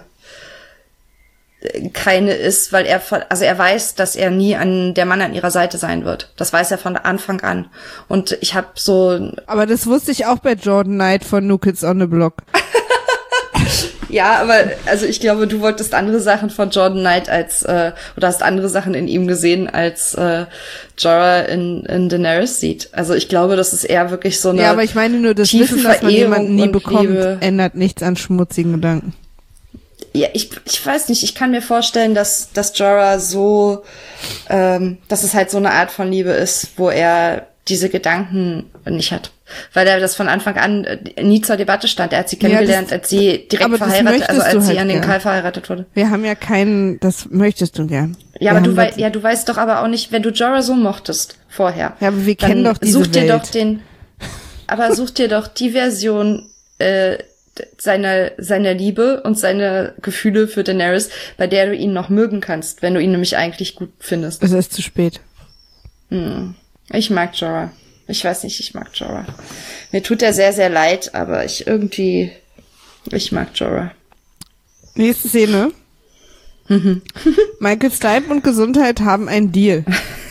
A: keine ist, weil er, von- also er weiß, dass er nie an der Mann an ihrer Seite sein wird. Das weiß er von Anfang an. Und ich habe so,
B: Aber das wusste ich auch bei Jordan Knight von New Kids on the Block.
A: ja, aber also ich glaube, du wolltest andere Sachen von Jordan Knight als äh, oder hast andere Sachen in ihm gesehen, als äh, Jorah in, in Daenerys sieht. Also ich glaube, das ist eher wirklich so eine
B: Ja, aber ich meine nur, das
A: tiefe
B: Wissen, dass man
A: Verehrung
B: jemanden nie
A: und
B: bekommt,
A: Liebe.
B: ändert nichts an schmutzigen Gedanken.
A: Ja, ich, ich weiß nicht, ich kann mir vorstellen, dass, dass Jorah so, ähm, dass es halt so eine Art von Liebe ist, wo er diese Gedanken nicht hat. Weil er das von Anfang an äh, nie zur Debatte stand. Er hat sie kennengelernt,
B: Ja, das-
A: als sie direkt
B: aber das
A: verheiratet, also
B: möchtest
A: als
B: du
A: sie
B: halt
A: an den
B: gern.
A: Karl verheiratet wurde.
B: Wir haben ja keinen, das möchtest du gern.
A: Ja,
B: Wir
A: aber du,
B: haben
A: wei
B: das-
A: ja, du weißt doch aber auch nicht, wenn du Jorah so mochtest vorher.
B: Ja, aber wir
A: dann
B: kennen doch diese
A: such dir
B: Welt.
A: doch den, aber such dir doch die Version äh, seiner seiner Liebe und seine Gefühle für Daenerys, bei der du ihn noch mögen kannst, wenn du ihn nämlich eigentlich gut findest.
B: Es ist zu spät.
A: Hm. Ich mag Jorah. Ich weiß nicht, ich mag Jorah. Mir tut er sehr, sehr leid, aber ich irgendwie, ich mag Jorah.
B: Nächste Szene. Michael Stipe und Gesundheit haben einen Deal.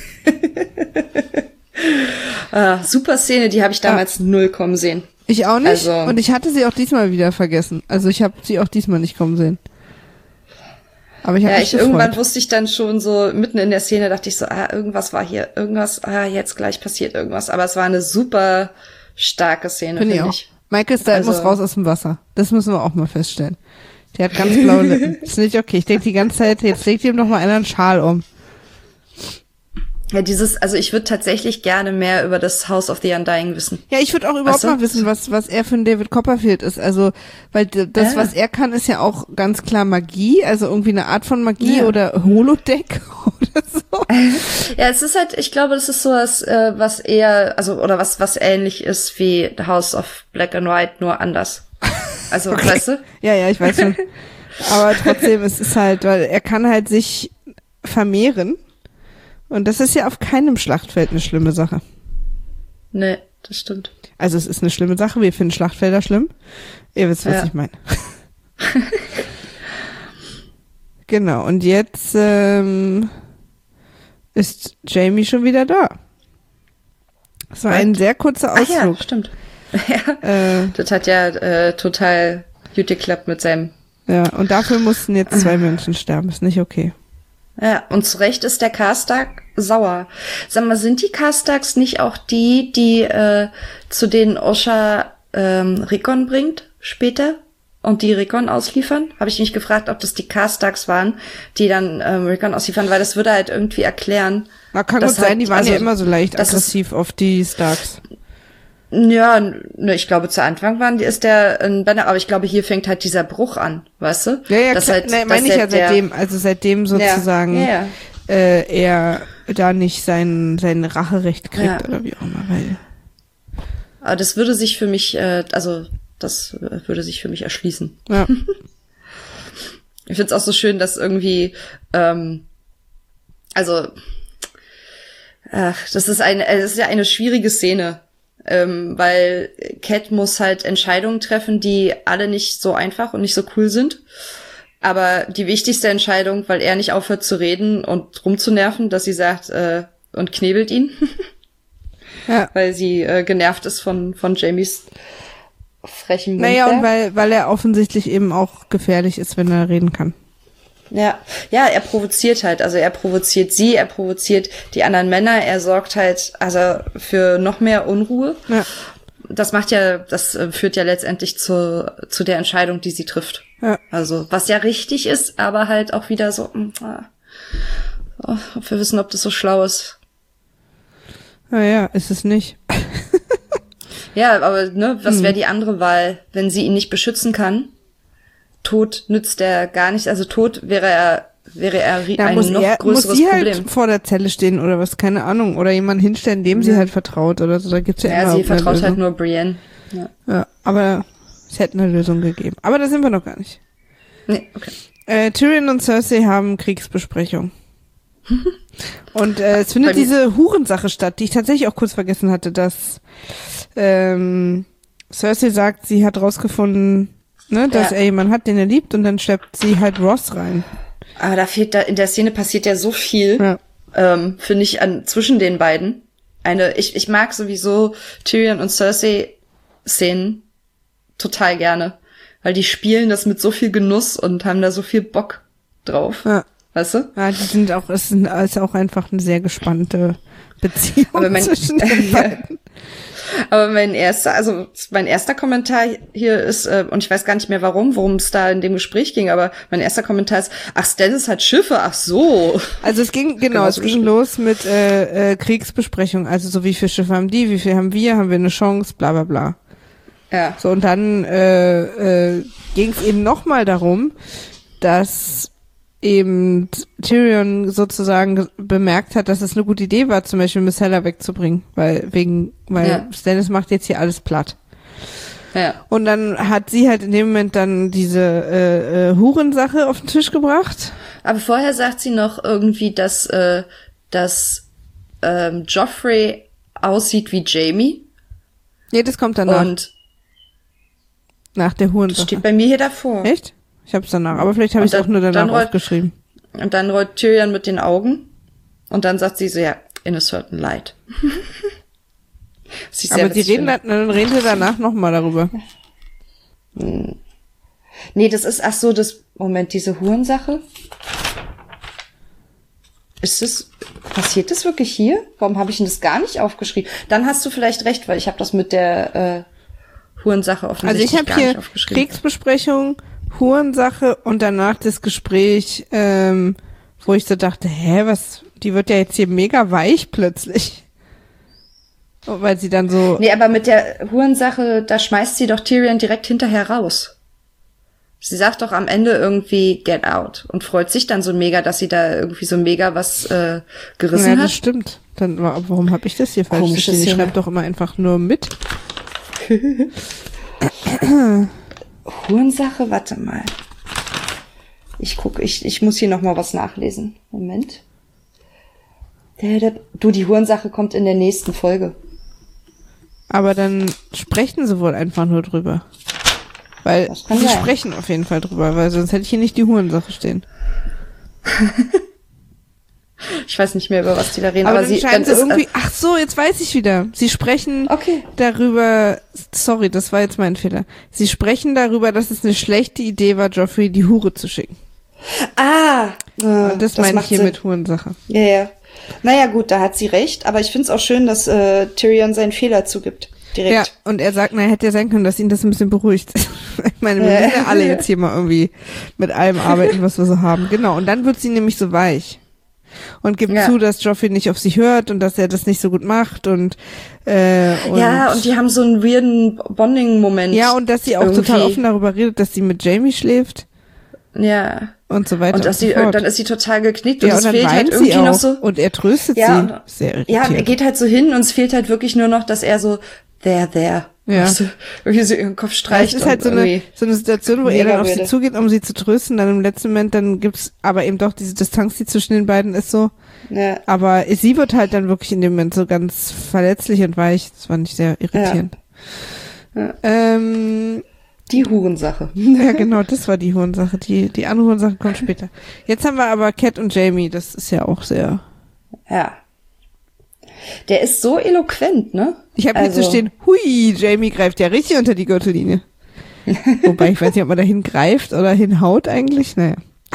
A: Ah, super Szene, die habe ich damals null kommen sehen.
B: Ich auch nicht.
A: Also-
B: Und ich hatte sie auch diesmal wieder vergessen. Also ich habe sie auch diesmal nicht kommen sehen. Aber ich habe
A: Ja,
B: mich
A: ich irgendwann
B: gefreut.
A: wusste ich dann schon so, mitten in der Szene dachte ich so, ah, irgendwas war hier, irgendwas, ah, jetzt gleich passiert irgendwas. Aber es war eine super starke Szene,
B: Finde
A: finde
B: ich auch.
A: ich.
B: Michael Stipe
A: Also-
B: muss raus aus dem Wasser. Das müssen wir auch mal feststellen. Der hat ganz blaue Lippen. Ist nicht okay. Ich denke die ganze Zeit, jetzt legt ihm doch mal einer einen Schal um.
A: Ja, dieses, also ich würde tatsächlich gerne mehr über das House of the Undying wissen.
B: Ja, ich würde auch überhaupt
A: Weißt du?
B: mal wissen, was was er für ein David Copperfield ist. Also, weil d- das,
A: Ja.
B: was er kann, ist ja auch ganz klar Magie, also irgendwie eine Art von Magie
A: Ja.
B: oder Holodeck oder so.
A: Ja, es ist halt, ich glaube, das ist so was, äh, was eher, also, oder was, was ähnlich ist wie The House of Black and White, nur anders. Also,
B: Okay.
A: weißt du?
B: Ja, ja, ich weiß schon. Aber trotzdem, es ist halt, weil er kann halt sich vermehren. Und das ist ja auf keinem Schlachtfeld eine schlimme Sache.
A: Nee, das stimmt.
B: Also es ist eine schlimme Sache, wir finden Schlachtfelder schlimm. Ihr wisst, was
A: Ja.
B: ich meine. Genau, und jetzt ähm, ist Jamie schon wieder da. Das war ein sehr kurzer
A: Ach ja,
B: Ausflug.
A: stimmt. Ja,
B: Äh,
A: das hat ja äh, total gut geklappt mit seinem.
B: ja, und dafür mussten jetzt zwei Menschen sterben. Ist nicht okay.
A: Ja, und zu Recht ist der Karstark sauer. Sag mal, sind die Karstarks nicht auch die, die äh, zu denen Osha ähm, Rickon bringt später und die Rickon ausliefern? Habe ich mich gefragt, ob das die Karstarks waren, die dann ähm, Rickon ausliefern, weil das würde halt irgendwie erklären.
B: Na, kann
A: Das
B: gut sein,
A: hat-
B: die waren
A: also,
B: ja immer so leicht
A: das ist-
B: aggressiv auf die Starks.
A: Ja, ne, ich glaube, zu Anfang waren die, ist der ein Banner, aber ich glaube, hier fängt halt dieser Bruch an, weißt du?
B: Ja, ja,
A: Dass
B: klar,
A: halt-
B: nee,
A: dass
B: meine ich ja
A: halt der-
B: seitdem, also seitdem sozusagen
A: Ja, ja,
B: Äh, er da nicht sein, sein Racherecht kriegt
A: Ja.
B: oder wie auch immer, weil
A: Aber das würde sich für mich, äh, also das äh, würde sich für mich erschließen.
B: Ja.
A: Ich find's auch so schön, dass irgendwie, ähm, also, ach, das ist eine, das ist ja eine schwierige Szene, ähm, weil Cat muss halt Entscheidungen treffen, die alle nicht so einfach und nicht so cool sind. Aber die wichtigste Entscheidung, weil er nicht aufhört zu reden und rumzunerven, dass sie sagt, äh, und knebelt ihn. Ja. Weil sie äh, genervt ist von, von Jamies frechen Mund.
B: Naja, und weil, weil er offensichtlich eben auch gefährlich ist, wenn er reden kann.
A: Ja, ja, er provoziert halt, also er provoziert sie, er provoziert die anderen Männer, er sorgt halt, also für noch mehr Unruhe. Ja. Das macht ja, das führt ja letztendlich zu, zu der Entscheidung, die sie trifft. Ja. Also, was ja richtig ist, aber halt auch wieder so, ah, oh, ob wir wissen, ob das so schlau ist.
B: Naja, ist es nicht.
A: Ja, aber, ne, was wäre die andere Wahl, wenn sie ihn nicht beschützen kann? Tod nützt er gar nicht, also tot wäre er, wäre er
B: da
A: ein
B: muss
A: noch
B: er,
A: größeres
B: muss sie
A: Problem.
B: Halt vor der Zelle stehen oder was, keine Ahnung, oder jemanden hinstellen, dem mhm. sie halt vertraut oder so, da gibt's ja,
A: ja
B: immer
A: sie vertraut halt nur Brienne.
B: Ja. ja, aber es hätte eine Lösung gegeben. Aber da sind wir noch gar nicht.
A: Nee, okay.
B: Äh, Tyrion und Cersei haben Kriegsbesprechung. Und äh, es findet diese Hurensache statt, die ich tatsächlich auch kurz vergessen hatte, dass ähm, Cersei sagt, sie hat rausgefunden, ne, dass ja. er jemanden hat, den er liebt, und dann schleppt sie halt Ross rein.
A: Aber da fehlt da, in der Szene passiert ja so viel, ja. ähm, finde ich, an zwischen den beiden. Eine, ich, ich mag sowieso Tyrion und Cersei Szenen total gerne, weil die spielen das mit so viel Genuss und haben da so viel Bock drauf. Ja. Weißt du?
B: Ja, die sind auch, es ist, ist auch einfach eine sehr gespannte Beziehung
A: aber mein,
B: zwischen den beiden.
A: Aber mein erster, also mein erster Kommentar hier ist, äh, und ich weiß gar nicht mehr warum, worum es da in dem Gespräch ging, aber mein erster Kommentar ist, ach, Stannis hat Schiffe, ach so.
B: Also es ging, genau, es ging los mit äh, äh, Kriegsbesprechung, also so wie viele Schiffe haben die, wie viel haben wir, haben wir eine Chance, bla bla bla.
A: Ja.
B: So, und dann äh, äh, ging es eben nochmal darum, dass eben Tyrion sozusagen bemerkt hat, dass es eine gute Idee war, zum Beispiel Myrcella wegzubringen, weil wegen, weil ja. Stannis macht jetzt hier alles platt.
A: Ja.
B: Und dann hat sie halt in dem Moment dann diese äh, äh, Hurensache auf den Tisch gebracht.
A: Aber vorher sagt sie noch irgendwie, dass äh, dass ähm, Joffrey aussieht wie Jaime.
B: Nee, das kommt danach.
A: Und
B: nach der Hurensache.
A: Das steht bei mir hier davor.
B: Echt? Ich hab's danach, aber vielleicht habe ich es auch nur danach rollt, aufgeschrieben.
A: Und dann rollt Tyrion mit den Augen und dann sagt sie so, ja, in a certain light.
B: sie aber die reden, da, dann reden sie danach nochmal darüber.
A: Hm. Nee, das ist, ach so, das, Moment, diese Hurensache? Ist das, passiert das wirklich hier? Warum habe ich denn das gar nicht aufgeschrieben? Dann hast du vielleicht recht, weil ich habe das mit der äh, Hurensache offensichtlich
B: also ich
A: gar nicht aufgeschrieben.
B: Also ich habe hier Kriegsbesprechung, Hurensache und danach das Gespräch, ähm, wo ich so dachte, hä, was, die wird ja jetzt hier mega weich plötzlich. Oh, weil sie dann so...
A: Nee, aber mit der Hurensache, da schmeißt sie doch Tyrion direkt hinterher raus. Sie sagt doch am Ende irgendwie get out und freut sich dann so mega, dass sie da irgendwie so mega was äh, gerissen
B: ja,
A: hat.
B: Ja, das stimmt. Dann, warum habe ich das hier falsch
A: Komisches
B: gesehen? Ich schreibe doch immer einfach nur mit.
A: Hurensache, warte mal. Ich gucke, ich, ich muss hier noch mal was nachlesen. Moment. Du, die Hurensache kommt in der nächsten Folge.
B: Aber dann sprechen sie wohl einfach nur drüber. Weil sie sein. sprechen auf jeden Fall drüber, weil sonst hätte ich hier nicht die Hurensache stehen.
A: Ich weiß nicht mehr, über was die da reden.
B: Aber,
A: aber
B: dann
A: sie
B: scheint
A: dann
B: sie irgendwie, äh, ach so, jetzt weiß ich wieder. Sie sprechen
A: okay.
B: darüber, sorry, das war jetzt mein Fehler. Sie sprechen darüber, dass es eine schlechte Idee war, Joffrey die Hure zu schicken.
A: Ah! Äh,
B: Und das, das meine ich hier Sinn. mit Hurensache.
A: Ja, ja. Naja, gut, da hat sie recht, aber ich find's auch schön, dass äh, Tyrion seinen Fehler zugibt. Direkt.
B: Ja, und er sagt, na, hätte ja sein können, dass ihn das ein bisschen beruhigt. Ich meine, wir müssen ja alle jetzt hier mal irgendwie mit allem arbeiten, was wir so haben. Genau, und dann wird sie nämlich so weich. Und gibt ja. zu, dass Joffrey nicht auf sie hört und dass er das nicht so gut macht und, äh, und
A: ja, und die haben so einen weirden Bonding-Moment.
B: Ja, und dass sie auch irgendwie. total offen darüber redet, dass sie mit Jaime schläft.
A: Ja.
B: Und so weiter.
A: Und, dass
B: und
A: sie,
B: so fort.
A: dann ist sie total geknickt
B: ja,
A: und,
B: und
A: es fehlt halt irgendwie noch so.
B: Und er tröstet
A: ja,
B: sie. Sehr irritierend.
A: Ja, er geht halt so hin und es fehlt halt wirklich nur noch, dass er so there, there.
B: Ja.
A: Weißt du, irgendwie so ihren Kopf streicht.
B: Es ist halt so eine, so eine Situation, wo er dann auf sie zugeht, um sie zu trösten, dann im letzten Moment, dann gibt's aber eben doch diese Distanz, die zwischen den beiden ist so.
A: Ja.
B: Aber sie wird halt dann wirklich in dem Moment so ganz verletzlich und weich. Das fand ich sehr irritierend.
A: Ja. Ja.
B: Ähm,
A: die Hurensache.
B: Ja, genau, das war die Hurensache. Die, die andere Hurensache kommt später. Jetzt haben wir aber Cat und Jamie, das ist ja auch sehr...
A: Ja. Der ist so eloquent, ne?
B: Ich habe
A: also.
B: hier zu stehen, hui, Jamie greift ja richtig unter die Gürtellinie. Wobei, ich weiß nicht, ob man dahin greift oder hinhaut eigentlich, naja.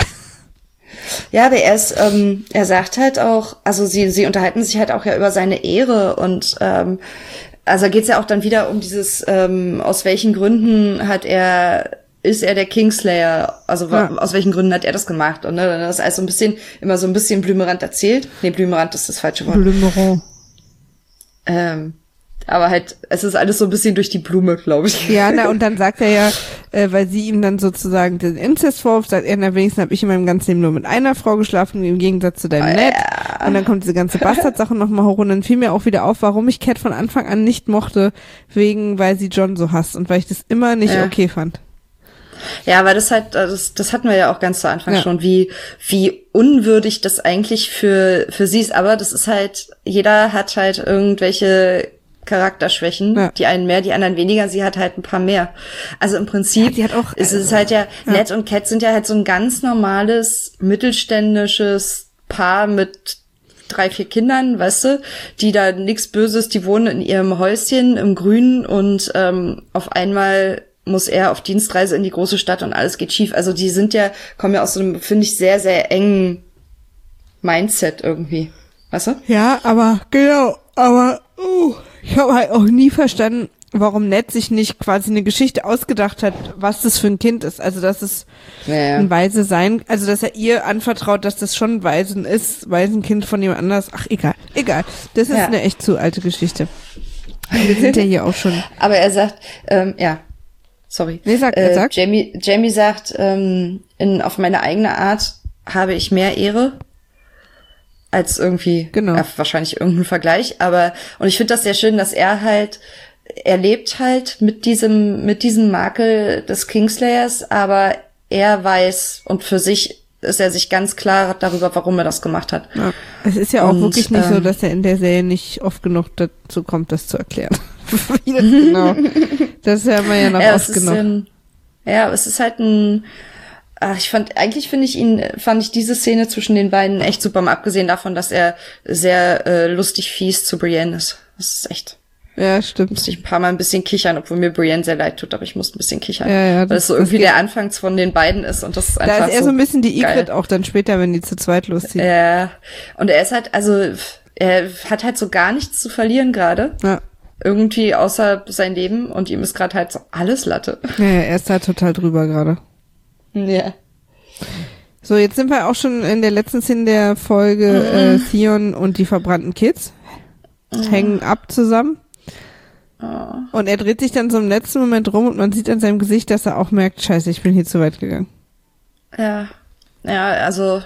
A: Ja, aber er ist, ähm, er sagt halt auch, also sie, sie unterhalten sich halt auch ja über seine Ehre und ähm, also geht's ja auch dann wieder um dieses, ähm, aus welchen Gründen hat er, ist er der Kingslayer, also ja. aus welchen Gründen hat er das gemacht und ne, das ist alles so ein bisschen, immer so ein bisschen blümerant erzählt. Nee, blümerant ist das falsche Wort.
B: Blümerant.
A: Ähm, aber halt, es ist alles so ein bisschen durch die Blume, glaube ich.
B: Ja, na, und dann sagt er ja, äh, weil sie ihm dann sozusagen den Inzest vorwirft, sagt er, na, wenigstens habe ich in meinem ganzen Leben nur mit einer Frau geschlafen, im Gegensatz zu deinem oh, Ned. Ja. Und dann kommt diese ganze Bastard-Sache nochmal hoch und dann fiel mir auch wieder auf, warum ich Cat von Anfang an nicht mochte, wegen, weil sie John so hasst und weil ich das immer nicht ja. okay fand.
A: Ja, weil das halt, das, das hatten wir ja auch ganz zu Anfang
B: ja.
A: schon, wie, wie unwürdig das eigentlich für, für sie ist. Aber das ist halt, jeder hat halt irgendwelche Charakterschwächen, ja. die einen mehr, die anderen weniger. Sie hat halt ein paar mehr. Also im Prinzip
B: ja, die hat auch,
A: ist es halt ja, ja, Ned und Cat sind ja halt so ein ganz normales, mittelständisches Paar mit drei, vier Kindern, weißt du, die da nichts Böses, die wohnen in ihrem Häuschen im Grünen und ähm, auf einmal muss er auf Dienstreise in die große Stadt und alles geht schief. Also die sind ja, kommen ja aus so einem, finde ich, sehr, sehr engen Mindset irgendwie. Weißt du?
B: Ja, aber, genau, aber uh, ich habe halt auch nie verstanden, warum Ned sich nicht quasi eine Geschichte ausgedacht hat, was das für ein Kind ist. Also, dass es ja, ja. ein Waise sein, also, dass er ihr anvertraut, dass das schon ein Waisen ist, Waisenkind von jemand anders. Ach, egal, egal. Das ist ja. eine echt zu alte Geschichte. Wir sind ja hier auch schon.
A: Aber er sagt, ähm, ja. Sorry.
B: Nee, sag, äh, sag.
A: Jamie, Jamie sagt, ähm, in, auf meine eigene Art habe ich mehr Ehre als irgendwie,
B: genau.
A: äh, wahrscheinlich irgendein Vergleich, aber, und ich finde das sehr schön, dass er halt, er lebt halt mit diesem, mit diesem Makel des Kingslayers, aber er weiß und für sich ist er sich ganz klar darüber, warum er das gemacht hat.
B: Ja. Es ist ja auch
A: und,
B: wirklich nicht
A: ähm,
B: so, dass er in der Serie nicht oft genug dazu kommt, das zu erklären. Wie das genau. Das hören wir ja noch
A: ja,
B: oft genug.
A: Ein, ja, es ist halt ein, ach, ich fand, eigentlich finde ich ihn, fand ich diese Szene zwischen den beiden echt super, mal abgesehen davon, dass er sehr äh, lustig fies zu Brienne ist. Das ist echt.
B: Ja, stimmt.
A: Musste ich ein paar Mal ein bisschen kichern, obwohl mir Brienne sehr leid tut, aber ich musste ein bisschen kichern.
B: Ja, ja, das,
A: weil es so irgendwie der Anfang von den beiden ist und das ist einfach so.
B: Da ist er so ein bisschen die Ygritte auch dann später, wenn die zu zweit losziehen.
A: Ja, und er ist halt, also, er hat halt so gar nichts zu verlieren gerade.
B: Ja.
A: Irgendwie außer sein Leben und ihm ist gerade halt so alles Latte.
B: Ja, er ist da total drüber gerade.
A: Ja.
B: So, jetzt sind wir auch schon in der letzten Szene der Folge, mhm. äh, Theon und die verbrannten Kids mhm. hängen ab zusammen.
A: Oh.
B: Und er dreht sich dann so im letzten Moment rum und man sieht an seinem Gesicht, dass er auch merkt, scheiße, ich bin hier zu weit gegangen.
A: Ja, ja, also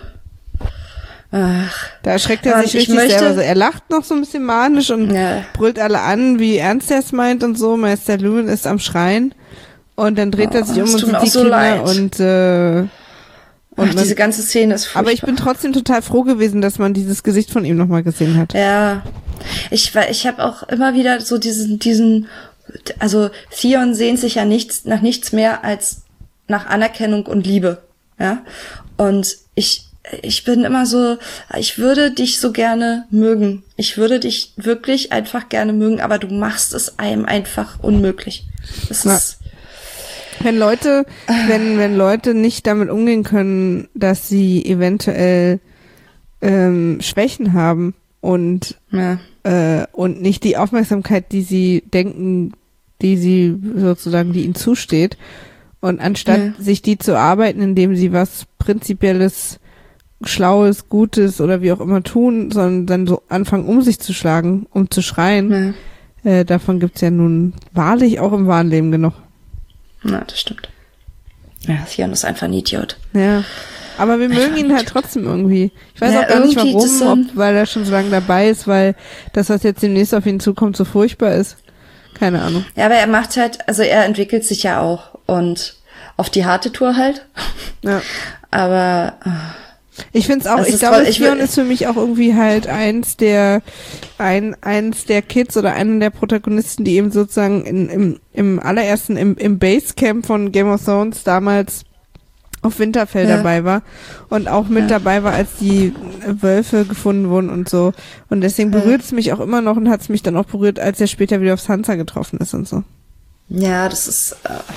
A: ach.
B: Da erschreckt er sich richtig
A: möchte,
B: selber. Also er lacht noch so ein bisschen manisch und
A: ja.
B: brüllt alle an, wie ernst er es meint und so. Meister Luwin ist am Schreien und dann dreht
A: oh,
B: er sich um und sieht die
A: so
B: Kinder
A: leid.
B: und äh, und
A: Ach,
B: man,
A: diese ganze Szene ist furchtbar.
B: Aber ich bin trotzdem total froh gewesen, dass man dieses Gesicht von ihm nochmal gesehen hat.
A: Ja, ich ich habe auch immer wieder so diesen diesen also Theon sehnt sich ja nichts nach nichts mehr als nach Anerkennung und Liebe, ja? Und ich ich bin immer so, ich würde dich so gerne mögen. Ich würde dich wirklich einfach gerne mögen, aber du machst es einem einfach unmöglich. Das
B: ja.
A: ist
B: Wenn Leute, wenn, wenn Leute nicht damit umgehen können, dass sie eventuell ähm, Schwächen haben und
A: ja.
B: äh, und nicht die Aufmerksamkeit, die sie denken, die sie sozusagen, die ihnen zusteht, und anstatt ja. sich die zu arbeiten, indem sie was Prinzipielles, Schlaues, Gutes oder wie auch immer tun, sondern dann so anfangen, um sich zu schlagen, um zu schreien, ja. äh, davon gibt's ja nun wahrlich auch im wahren Leben genug.
A: Na, das stimmt. Ja, Theon ist einfach ein Idiot.
B: Ja, aber wir einfach mögen ihn halt trotzdem irgendwie. Ich weiß
A: ja,
B: auch gar nicht warum,
A: so
B: ob, weil er schon so lange dabei ist, weil das, was jetzt demnächst auf ihn zukommt, so furchtbar ist. Keine Ahnung.
A: Ja, aber er macht halt, also er entwickelt sich ja auch und auf die harte Tour halt.
B: Ja.
A: Aber
B: ich finde es auch, ich glaube, Theon ist für mich auch irgendwie halt eins der ein eins der Kids oder einer der Protagonisten, die eben sozusagen in, im, im allerersten, im, im Basecamp von Game of Thrones damals auf Winterfell ja. dabei war und auch mit ja. dabei war, als die Wölfe gefunden wurden und so. Und deswegen berührt es ja. mich auch immer noch und hat es mich dann auch berührt, als er später wieder auf Sansa getroffen ist und so.
A: Ja, das ist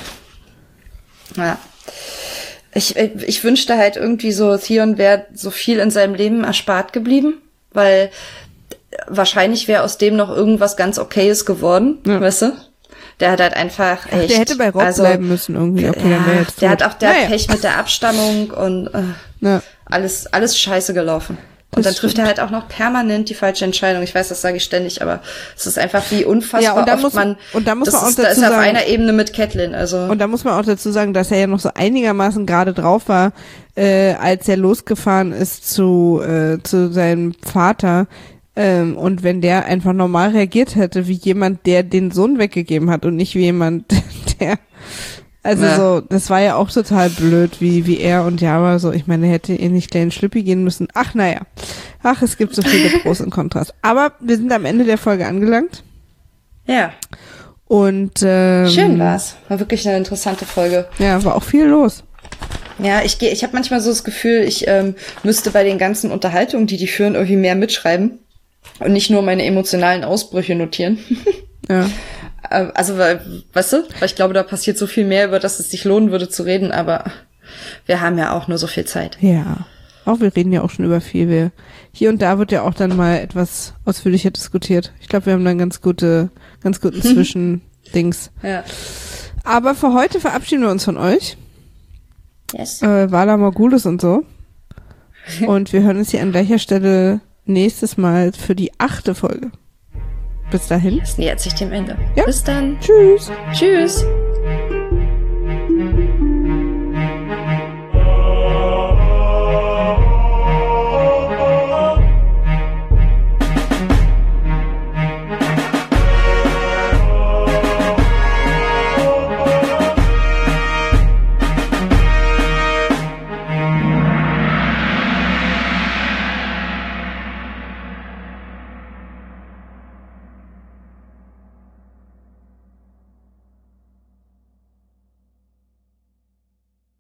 A: äh, ja. Ich, ich wünschte halt irgendwie so, Theon wäre so viel in seinem Leben erspart geblieben, weil wahrscheinlich wäre aus dem noch irgendwas ganz Okayes geworden, ja. weißt du? Der hat halt einfach echt... Ach,
B: der hätte bei Robb also, bleiben müssen irgendwie. Okay,
A: ja,
B: dann wäre jetzt
A: der
B: tot.
A: hat auch der
B: naja.
A: hat Pech mit der Abstammung und äh,
B: ja.
A: alles alles scheiße gelaufen. Und das dann trifft stimmt. er halt auch noch permanent die falsche Entscheidung. Ich weiß, das sage ich ständig, aber es ist einfach wie unfassbar
B: ja, und da
A: oft
B: muss,
A: man...
B: Und da muss man auch
A: ist,
B: dazu
A: da ist
B: sagen,
A: er auf einer Ebene mit Catelyn. Also.
B: Und da muss man auch dazu sagen, dass er ja noch so einigermaßen gerade drauf war, äh, als er losgefahren ist zu äh, zu seinem Vater. Ähm, und wenn der einfach normal reagiert hätte, wie jemand, der den Sohn weggegeben hat und nicht wie jemand, der... Also ja. so, das war ja auch total blöd, wie wie er und Yara so, ich meine, hätte ihr nicht gleich in Schlüppi gehen müssen. Ach, naja. Ach, es gibt so viele Pros und Kontrast. Aber wir sind am Ende der Folge angelangt.
A: Ja.
B: Und ähm,
A: schön war's. War wirklich eine interessante Folge.
B: Ja, war auch viel los.
A: Ja, ich gehe, ich habe manchmal so das Gefühl, ich ähm, müsste bei den ganzen Unterhaltungen, die die führen, irgendwie mehr mitschreiben und nicht nur meine emotionalen Ausbrüche notieren.
B: Ja.
A: Also, weißt du, weil ich glaube, da passiert so viel mehr, über das es sich lohnen würde zu reden, aber wir haben ja auch nur so viel Zeit.
B: Ja, auch wir reden ja auch schon über viel. Wir, hier und da wird ja auch dann mal etwas ausführlicher diskutiert. Ich glaube, wir haben dann ganz gute, ganz guten Zwischendings.
A: Ja.
B: Aber für heute verabschieden wir uns von euch.
A: Yes.
B: Äh, Vala Morghulis und so. Und wir hören uns hier an gleicher Stelle nächstes Mal für die achte Folge. Bis dahin.
A: Es nähert sich dem Ende.
B: Ja.
A: Bis dann.
B: Tschüss.
A: Tschüss.